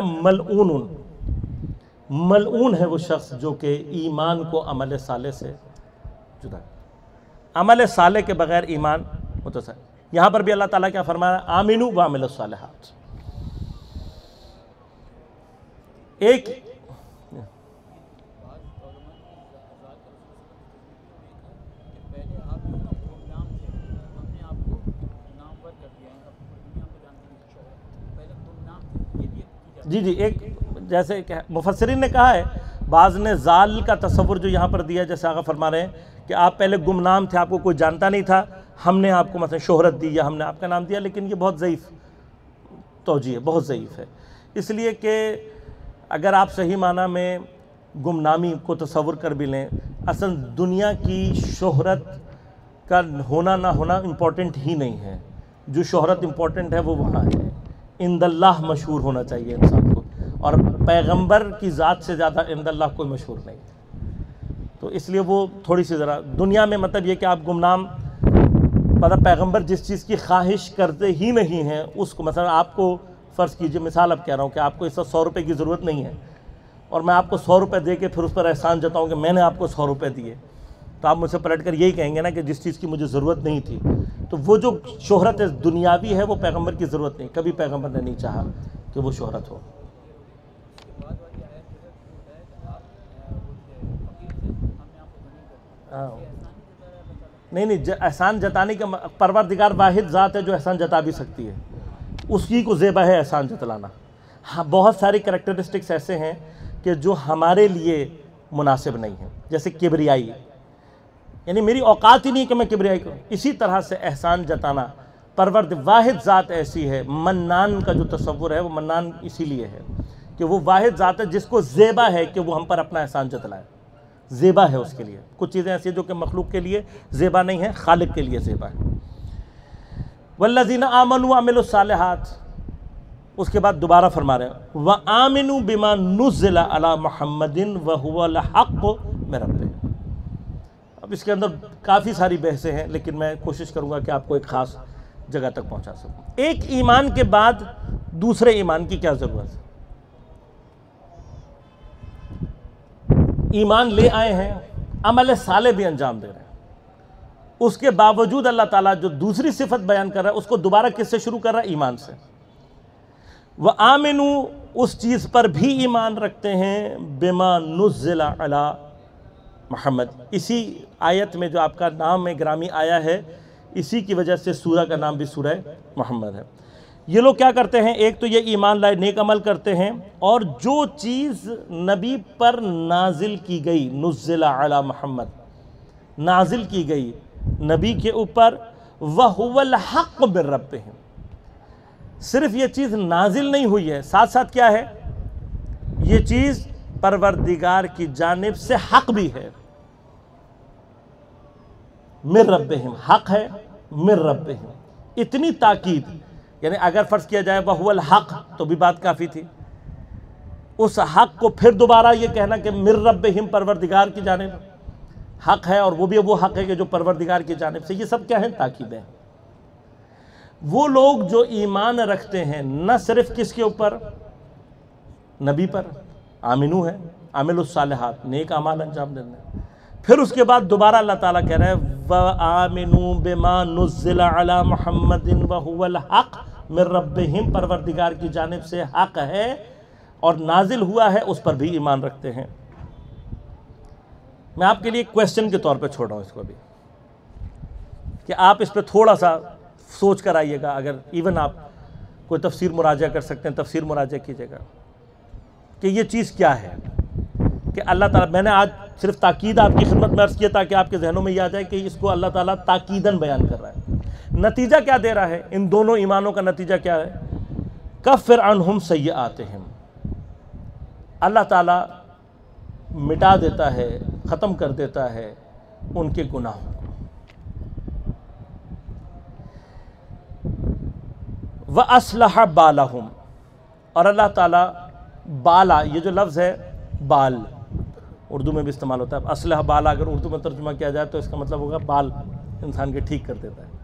Speaker 2: ملعون ہے وہ شخص جو کہ ایمان کو عمل صالح سے جدا، عمل صالح کے بغیر ایمان متصور۔ یہاں پر بھی اللہ تعالیٰ کیا فرمایا؟ آمنوا وعملوا الصالحات۔ ایک جی ایک جیسے کہ مفسرین نے کہا ہے، بعض نے ذال کا تصور جو یہاں پر دیا، جیسے آقا فرما رہے ہیں کہ آپ پہلے گمنام تھے، آپ کو کوئی جانتا نہیں تھا، ہم نے آپ کو مثلا شہرت دی یا ہم نے آپ کا نام دیا، لیکن یہ بہت ضعیف توجیہ ہے، بہت ضعیف ہے، اس لیے کہ اگر آپ صحیح معنی میں گمنامی کو تصور کر بھی لیں، اصل دنیا کی شہرت کا ہونا نہ ہونا امپورٹنٹ ہی نہیں ہے، جو شہرت امپورٹنٹ ہے وہ وہاں ہے، عند اللہ مشہور ہونا چاہیے انسان کو، اور پیغمبر کی ذات سے زیادہ عند اللہ کوئی مشہور نہیں، تو اس لیے وہ تھوڑی سی ذرا دنیا میں مطلب یہ کہ آپ گمنام، مطلب پیغمبر جس چیز کی خواہش کرتے ہی نہیں ہیں اس کو، مثلا آپ کو فرض کیجئے، مثال اب کہہ رہا ہوں کہ آپ کو اس وقت 100 روپے کی ضرورت نہیں ہے، اور میں آپ کو 100 روپے دے کے پھر اس پر احسان جتاؤں کہ میں نے آپ کو 100 روپے دیے، تو آپ مجھ سے پلٹ کر یہی کہیں گے نا کہ جس چیز کی مجھے ضرورت نہیں تھی۔ تو وہ جو شہرت دنیاوی ہے وہ پیغمبر کی ضرورت نہیں، کبھی پیغمبر نے نہیں چاہا کہ وہ شہرت ہو۔ نہیں احسان جتانے کا پروردگار واحد ذات ہے جو احسان جتا بھی سکتی ہے، اسی کو زیبا ہے احسان جتلانا۔ ہاں بہت ساری کریکٹرسٹکس ایسے ہیں کہ جو ہمارے لیے مناسب نہیں ہیں، جیسے کبریائی، یعنی میری اوقات ہی نہیں کہ میں کبریائی کروں، اسی طرح سے احسان جتانا، واحد ذات ایسی ہے، منان کا جو تصور ہے وہ منان اسی لیے ہے کہ وہ واحد ذات ہے جس کو زیبا ہے کہ وہ ہم پر اپنا احسان جتلائے، زیبا ہے اس کے لیے۔ کچھ چیزیں ایسی ہیں جو کہ مخلوق کے لیے زیبا نہیں ہے، خالق کے لیے زیبا ہے۔ والذین آمنوا وعملوا الصالحات، اس کے بعد دوبارہ فرما رہے ہیں وآمنوا بما نزل علی محمد وهو الحق من ربکم۔ اب اس کے اندر کافی ساری بحثیں ہیں، لیکن میں کوشش کروں گا کہ آپ کو ایک خاص جگہ تک پہنچا سکوں۔ ایک ایمان کے بعد دوسرے ایمان کی کیا ضرورت ہے؟ ایمان لے آئے ہیں، عمل صالح بھی انجام دے رہے ہیں، اس کے باوجود اللہ تعالیٰ جو دوسری صفت بیان کر رہا ہے اس کو دوبارہ کس سے شروع کر رہا ہے؟ ایمان سے۔ وآمنوا، اس چیز پر بھی ایمان رکھتے ہیں، بما نزل علی محمد. اسی آیت میں جو آپ کا نام گرامی آیا ہے اسی کی وجہ سے سورہ کا نام بھی سورہ محمد ہے. یہ لوگ کیا کرتے ہیں؟ ایک تو یہ ایمان لائے، نیک عمل کرتے ہیں، اور جو چیز نبی پر نازل کی گئی، نزل علی محمد، نازل کی گئی نبی کے اوپر، وَهُوَ الْحَقُّ مِن رَبِّهِمْ، صرف یہ چیز نازل نہیں ہوئی ہے، ساتھ ساتھ کیا ہے؟ یہ چیز پروردگار کی جانب سے حق بھی ہے. من ربہم، حق ہے من ربہم. اتنی تاکید، یعنی اگر فرض کیا جائے وَهُوَ الْحَقُّ تو بھی بات کافی تھی. اس حق کو پھر دوبارہ یہ کہنا کہ من ربہم، پروردگار کی جانب حق ہے، اور وہ بھی وہ حق ہے کہ جو پروردگار کی جانب سے. یہ سب کیا ہیں؟ تاکیدیں. وہ لوگ جو ایمان رکھتے ہیں نہ صرف کس کے اوپر؟ نبی پر، آمنو ہے، عامل الصالحات، نیک اعمال انجام دینا. پھر اس کے بعد دوبارہ اللہ تعالیٰ کہہ رہا ہے وَآمِنُوا بِمَا نُزِّلَ عَلَى مُحَمَّدٍ وَهُوَ الْحَقُّ مِن رَبِّهِمْ، پروردگار کی جانب سے حق ہے اور نازل ہوا ہے، اس پر بھی ایمان رکھتے ہیں. میں آپ کے لیے ایک کویسچن کے طور پہ چھوڑ رہا ہوں اس کو بھی، کہ آپ اس پہ تھوڑا سا سوچ کر آئیے گا. اگر ایون آپ کوئی تفسیر مراجعہ کر سکتے ہیں، تفسیر مراجعہ کیجیے گا کہ یہ چیز کیا ہے. کہ اللہ تعالیٰ، میں نے آج صرف تاکید آپ کی خدمت میں عرض کیا تاکہ آپ کے ذہنوں میں یہ آ جائے کہ اس کو اللہ تعالیٰ تاکیداً بیان کر رہا ہے. نتیجہ کیا دے رہا ہے؟ ان دونوں ایمانوں کا نتیجہ کیا ہے؟ کفر عنہم سیئاتہم، اللہ تعالیٰ مٹا دیتا ہے، ختم کر دیتا ہے ان کے گناہوں کو. وَأَصْلَحَ بَالَهُمْ، اور اللہ تعالیٰ بالا، یہ جو لفظ ہے بال اردو میں بھی استعمال ہوتا ہے. اصلح بالا اگر اردو میں ترجمہ کیا جائے تو اس کا مطلب ہوگا بال انسان کے ٹھیک کر دیتا ہے.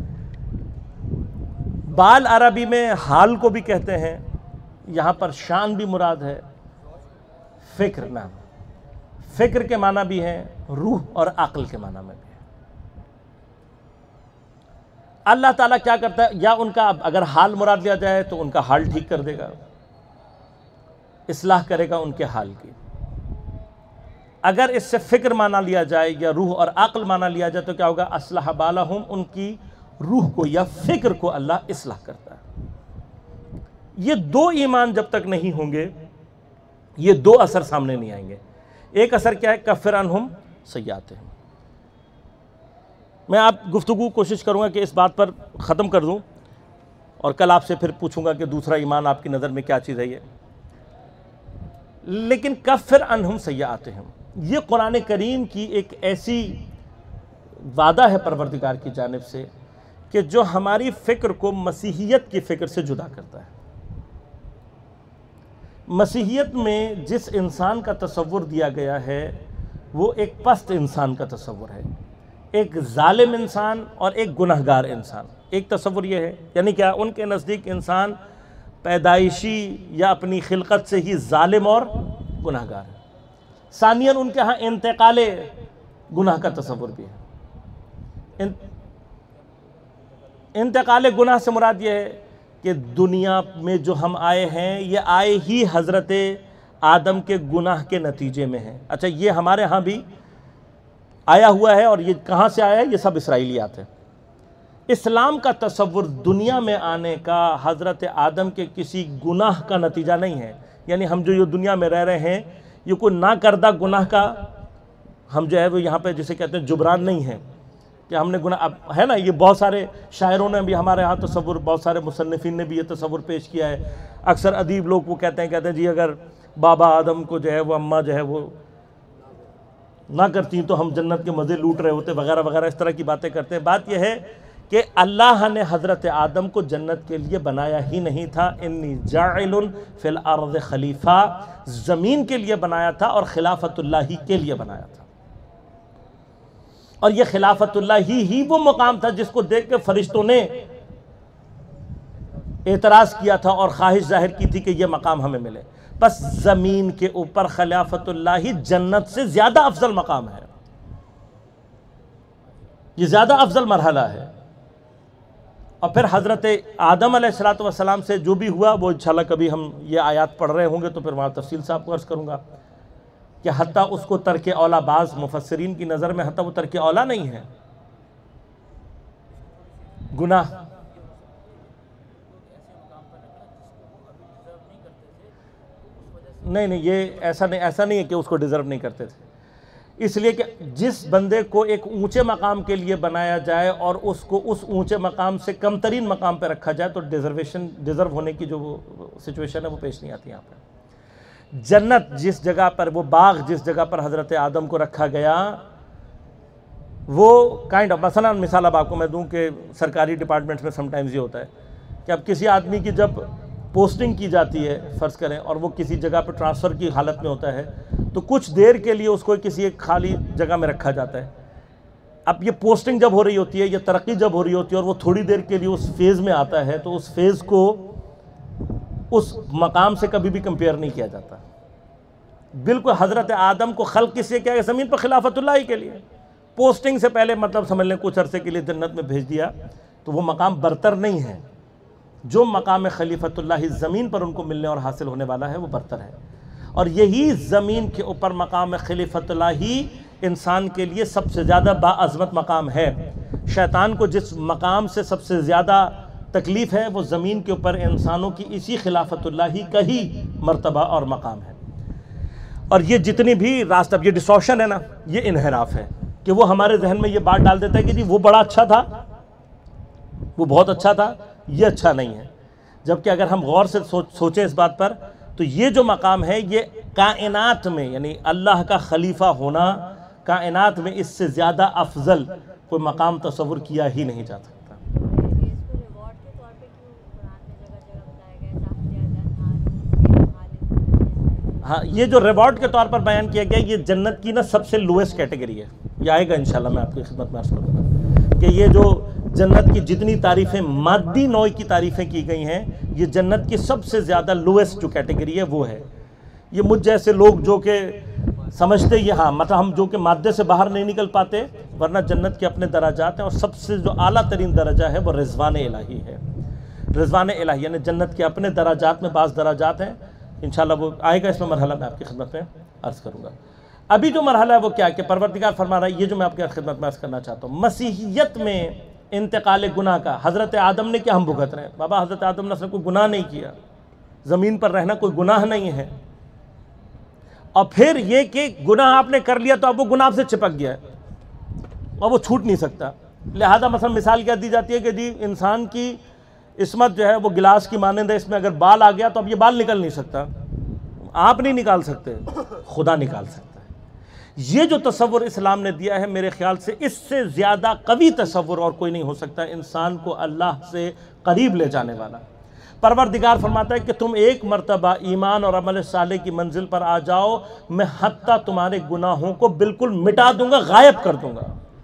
Speaker 2: بال عربی میں حال کو بھی کہتے ہیں. یہاں پر شان بھی مراد ہے، فکر نام، فکر کے معنی بھی ہیں، روح اور عقل کے معنی میں بھی ہے. اللہ تعالیٰ کیا کرتا ہے؟ یا ان کا اگر حال مراد لیا جائے تو ان کا حال ٹھیک کر دے گا، اصلاح کرے گا ان کے حال کی. اگر اس سے فکر مانا لیا جائے یا روح اور عقل مانا لیا جائے تو کیا ہوگا؟ اصلح بالہم، ان کی روح کو یا فکر کو اللہ اصلاح کرتا ہے. یہ دو ایمان جب تک نہیں ہوں گے یہ دو اثر سامنے نہیں آئیں گے. ایک اثر کیا ہے؟ کفر عنہم سیئاتہم. میں آپ گفتگو کوشش کروں گا کہ اس بات پر ختم کر دوں، اور کل آپ سے پھر پوچھوں گا کہ دوسرا ایمان آپ کی نظر میں کیا چیز ہے یہ. لیکن کفر عنہم سیئاتہم، یہ قرآن کریم کی ایک ایسی وعدہ ہے پروردگار کی جانب سے کہ جو ہماری فکر کو مسیحیت کی فکر سے جدا کرتا ہے. مسیحیت میں جس انسان کا تصور دیا گیا ہے وہ ایک پست انسان کا تصور ہے، ایک ظالم انسان اور ایک گنہگار انسان. ایک تصور یہ ہے، یعنی کیا؟ ان کے نزدیک انسان پیدائشی یا اپنی خلقت سے ہی ظالم اور گنہگار ہے. ثانیاً ان کے ہاں انتقال گناہ کا تصور بھی ہے. انتقال گناہ سے مراد یہ ہے کہ دنیا میں جو ہم آئے ہیں یہ آئے ہی حضرت آدم کے گناہ کے نتیجے میں ہیں. اچھا، یہ ہمارے ہاں بھی آیا ہوا ہے، اور یہ کہاں سے آیا ہے؟ یہ سب اسرائیلیات ہیں. اسلام کا تصور دنیا میں آنے کا حضرت آدم کے کسی گناہ کا نتیجہ نہیں ہے. یعنی ہم جو یہ دنیا میں رہ رہے ہیں یہ کوئی نہ کردہ گناہ کا ہم جو ہے وہ یہاں پہ جسے کہتے ہیں جبران نہیں ہے کہ ہم نے گناہ ہے نا. یہ بہت سارے شاعروں نے بھی ہمارے ہاں تصور، بہت سارے مصنفین نے بھی یہ تصور پیش کیا ہے. اکثر ادیب لوگ وہ کہتے ہیں جی اگر بابا آدم کو جو ہے وہ اماں جو ہے وہ نہ کرتی تو ہم جنت کے مزے لوٹ رہے ہوتے وغیرہ وغیرہ، اس طرح کی باتیں کرتے ہیں. بات یہ ہے کہ اللہ نے حضرت آدم کو جنت کے لیے بنایا ہی نہیں تھا. انی جاعل فی الارض خلیفہ، زمین کے لیے بنایا تھا اور خلافت اللہ ہی کے لیے بنایا تھا. اور یہ خلافت اللہ ہی وہ مقام تھا جس کو دیکھ کے فرشتوں نے اعتراض کیا تھا اور خواہش ظاہر کی تھی کہ یہ مقام ہمیں ملے. بس زمین کے اوپر خلافت اللہ ہی جنت سے زیادہ افضل مقام ہے، یہ زیادہ افضل مرحلہ ہے. اور پھر حضرت آدم علیہ السلام سے جو بھی ہوا وہ انشاءاللہ کبھی ہم یہ آیات پڑھ رہے ہوں گے تو پھر وہاں تفصیل سے آپ کو عرض کروں گا. کہ حتیٰ اس کو ترک اولا، بعض مفسرین کی نظر میں حتیٰ وہ ترک اولا نہیں ہے، گناہ نہیں، یہ ایسا نہیں ہے کہ اس کو ڈیزرو نہیں کرتے تھے، اس لیے کہ جس بندے کو ایک اونچے مقام کے لیے بنایا جائے اور اس کو اس اونچے مقام سے کم ترین مقام پہ رکھا جائے تو ڈیزرو ہونے کی جو سچویشن ہے وہ پیش نہیں آتی یہاں پہ۔ جنت جس جگہ پر، وہ باغ جس جگہ پر حضرت آدم کو رکھا گیا، وہ مثلا مثال اب آپ کو میں دوں کہ سرکاری ڈپارٹمنٹس میں سم ٹائمز یہ ہوتا ہے کہ اب کسی آدمی کی جب پوسٹنگ کی جاتی ہے فرض کریں، اور وہ کسی جگہ پہ ٹرانسفر کی حالت میں ہوتا ہے تو کچھ دیر کے لیے اس کو کسی ایک خالی جگہ میں رکھا جاتا ہے۔ اب یہ پوسٹنگ جب ہو رہی ہوتی ہے، یہ ترقی جب ہو رہی ہوتی ہے اور وہ تھوڑی دیر کے لیے اس فیز میں آتا ہے تو اس فیز کو اس مقام سے کبھی بھی کمپیئر نہیں کیا جاتا۔ بالکل حضرت آدم کو خلق کس لیے کیا گیا؟ زمین پر خلافت اللہ ہی کے لیے۔ پوسٹنگ سے پہلے مطلب سمجھ لیں کچھ عرصے کے لیے جنت میں بھیج دیا تو وہ مقام برتر نہیں ہے۔ جو مقام خلیفت اللہ زمین پر ان کو ملنے اور حاصل ہونے والا ہے وہ برتر ہے، اور یہی زمین کے اوپر مقام خلیفت اللہ ہی انسان کے لیے سب سے زیادہ باعظمت مقام ہے۔ شیطان کو جس مقام سے سب سے زیادہ تکلیف ہے وہ زمین کے اوپر انسانوں کی اسی خلافت اللہ ہی کا ہی مرتبہ اور مقام ہے۔ اور یہ جتنی بھی راستہ، اب یہ ڈسٹورشن ہے نا، یہ انحراف ہے کہ وہ ہمارے ذہن میں یہ بات ڈال دیتا ہے کہ جی وہ بڑا اچھا تھا، وہ بہت اچھا تھا، یہ اچھا نہیں ہے۔ جبکہ اگر ہم غور سے سوچیں اس بات پر تو یہ جو مقام ہے یہ کائنات میں، یعنی اللہ کا خلیفہ ہونا، کائنات میں اس سے زیادہ افضل کوئی مقام تصور کیا ہی نہیں جا سکتا۔ ہاں، یہ جو ریوارڈ کے طور پر بیان کیا گیا یہ جنت کی نا سب سے لویسٹ کیٹیگری ہے۔ یہ آئے گا انشاءاللہ، میں آپ کی خدمت میں عرض کروں گا کہ یہ جو جنت کی جتنی تعریفیں مادی نوع کی تعریفیں کی گئی ہیں، یہ جنت کی سب سے زیادہ لویسٹ جو کیٹیگری ہے وہ ہے۔ یہ مجھ جیسے لوگ جو کہ سمجھتے یہ، ہاں مطلب ہم جو کہ مادے سے باہر نہیں نکل پاتے، ورنہ جنت کے اپنے درجات ہیں، اور سب سے جو اعلیٰ ترین درجہ ہے وہ رضوان الہی ہے۔ رضوان الہی یعنی جنت کے اپنے درجات میں بعض درجات ہیں، انشاءاللہ وہ آئے گا، اس میں مرحلہ میں آپ کی خدمت میں عرض کروں گا۔ ابھی جو مرحلہ ہے وہ کیا کہ پروردگار فرما رہا ہے، یہ جو میں آپ کی خدمت میں عرض کرنا چاہتا ہوں، مسیحیت میں انتقال گناہ کا حضرت آدم نے کیا ہم بھگت رہے ہیں؟ بابا حضرت آدم نے کوئی گناہ نہیں کیا، زمین پر رہنا کوئی گناہ نہیں ہے، اور پھر یہ کہ گناہ آپ نے کر لیا تو اب وہ گناہ سے چپک گیا ہے اور وہ چھوٹ نہیں سکتا۔ لہذا مثلا مثال کیا دی جاتی ہے کہ جی انسان کی عصمت جو ہے وہ گلاس کی مانند ہے، اس میں اگر بال آ گیا تو اب یہ بال نکل نہیں سکتا، آپ نہیں نکال سکتے، خدا نکال سکتا ہے۔ یہ جو تصور اسلام نے دیا ہے، میرے خیال سے اس سے زیادہ قوی تصور اور کوئی نہیں ہو سکتا انسان کو اللہ سے قریب لے جانے والا۔ پروردگار فرماتا ہے کہ تم ایک مرتبہ ایمان اور عمل صالح کی منزل پر آ جاؤ، میں حتیٰ تمہارے گناہوں کو بالکل مٹا دوں گا، غائب کر دوں گا۔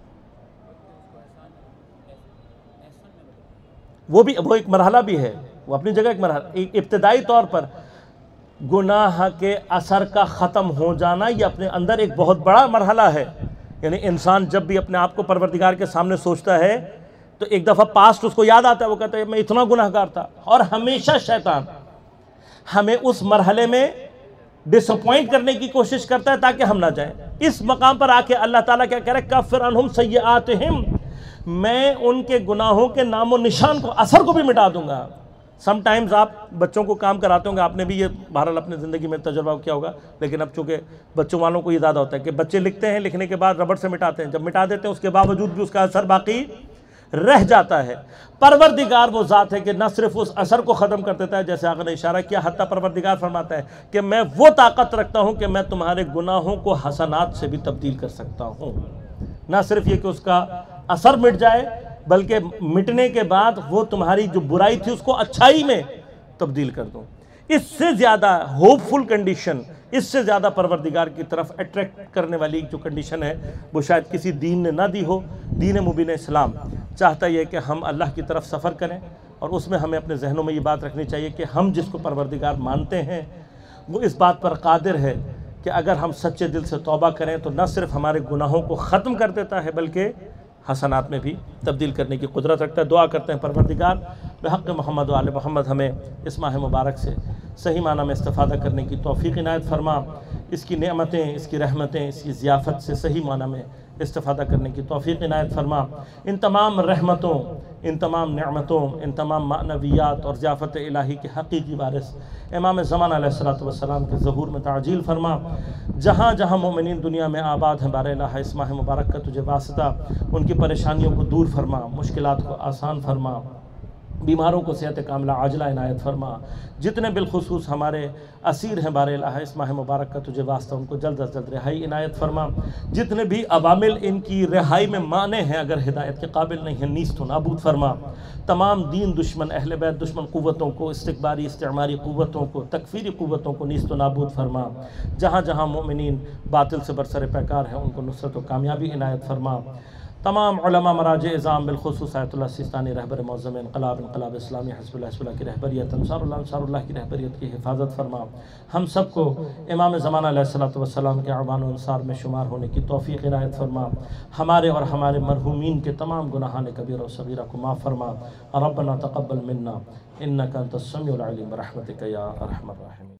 Speaker 2: وہ ایک مرحلہ بھی ہے، وہ اپنی جگہ ایک مرحلہ، ابتدائی طور پر گناہ کے اثر کا ختم ہو جانا یہ اپنے اندر ایک بہت بڑا مرحلہ ہے۔ یعنی انسان جب بھی اپنے آپ کو پروردگار کے سامنے سوچتا ہے تو ایک دفعہ پاسٹ اس کو یاد آتا ہے، وہ کہتا ہے میں اتنا گناہ گار تھا، اور ہمیشہ شیطان ہمیں اس مرحلے میں ڈس اپوائنٹ کرنے کی کوشش کرتا ہے تاکہ ہم نہ جائیں۔ اس مقام پر آ کے اللہ تعالیٰ کیا کہہ رہا ہے؟ کفر عنہم سیئاتہم، میں ان کے گناہوں کے نام و نشان کو، اثر کو بھی مٹا دوں گا۔ سم ٹائمز آپ بچوں کو کام کراتے ہوں گے، آپ نے بھی یہ بہرحال اپنے زندگی میں تجربہ کیا ہوگا، لیکن اب چونکہ بچوں والوں کو یہ زیادہ ہوتا ہے کہ بچے لکھتے ہیں، لکھنے کے بعد ربڑ سے مٹاتے ہیں، جب مٹا دیتے ہیں اس کے باوجود بھی اس کا اثر باقی رہ جاتا ہے۔ پروردگار وہ ذات ہے کہ نہ صرف اس اثر کو ختم کر دیتا ہے جیسے آقا نے اشارہ کیا، حتیٰ پروردگار فرماتا ہے کہ میں وہ طاقت رکھتا ہوں کہ میں تمہارے گناہوں کو حسنات سے بھی تبدیل کر سکتا ہوں۔ نہ صرف یہ کہ اس کا اثر مٹ جائے بلکہ مٹنے کے بعد وہ تمہاری جو برائی تھی اس کو اچھائی میں تبدیل کر دوں۔ اس سے زیادہ ہوپ فل کنڈیشن، اس سے زیادہ پروردگار کی طرف اٹریکٹ کرنے والی جو کنڈیشن ہے وہ شاید کسی دین نے نہ دی ہو۔ دین مبین اسلام چاہتا یہ کہ ہم اللہ کی طرف سفر کریں، اور اس میں ہمیں اپنے ذہنوں میں یہ بات رکھنی چاہیے کہ ہم جس کو پروردگار مانتے ہیں وہ اس بات پر قادر ہے کہ اگر ہم سچے دل سے توبہ کریں تو نہ صرف ہمارے گناہوں کو ختم کر دیتا ہے بلکہ حسنات میں بھی تبدیل کرنے کی قدرت رکھتا ہے۔ دعا کرتے ہیں پروردگار بحق محمد و آل محمد ہمیں اس ماہ مبارک سے صحیح معنی میں استفادہ کرنے کی توفیق عنایت فرما، اس کی نعمتیں، اس کی رحمتیں، اس کی ضیافت سے صحیح معنی میں استفادہ کرنے کی توفیق عنایت فرما۔ ان تمام رحمتوں، ان تمام نعمتوں، ان تمام معنویات اور ضیافت الہی کے حقیقی وارث امام زمان علیہ السلام کے ظہور میں تعجیل فرما۔ جہاں جہاں مومنین دنیا میں آباد ہیں بار الہ اس ماہ مبارک کا تجھے واسطہ ان کی پریشانیوں کو دور فرما، مشکلات کو آسان فرما، بیماروں کو صحت کاملہ عاجلہ عنایت فرما۔ جتنے بالخصوص ہمارے اسیر ہیں بار الہ اس ماہ مبارک کا تجھے واسطہ ان کو جلد از جلد رہائی عنایت فرما۔ جتنے بھی عوامل ان کی رہائی میں مانع ہیں، اگر ہدایت کے قابل نہیں ہیں، نیست و نابود فرما۔ تمام دین دشمن، اہل بیت دشمن قوتوں کو، استکباری استعماری قوتوں کو، تکفیری قوتوں کو نیست و نابود فرما۔ جہاں جہاں مومنین باطل سے برسر پیکار ہیں ان کو نصرت و کامیابی عنایت فرما۔ تمام علماء مراجع اعظام بالخصوص آیت اللہ سیستانی رہبر معظم انقلاب اسلامی حزب اللہ کی رہبریت، انصار اللہ کی رہبریت کی حفاظت فرما۔ ہم سب کو امام زمانہ علیہ السلام کے اعوان و انصار میں شمار ہونے کی توفیق عنایت فرما۔ ہمارے اور ہمارے مرحومین کے تمام گناہان کبیرہ و صغیرہ کو معاف فرما۔ ربنا تقبل منا انک انت السمیع العلیم برحمتک یا ارحم الراحمین۔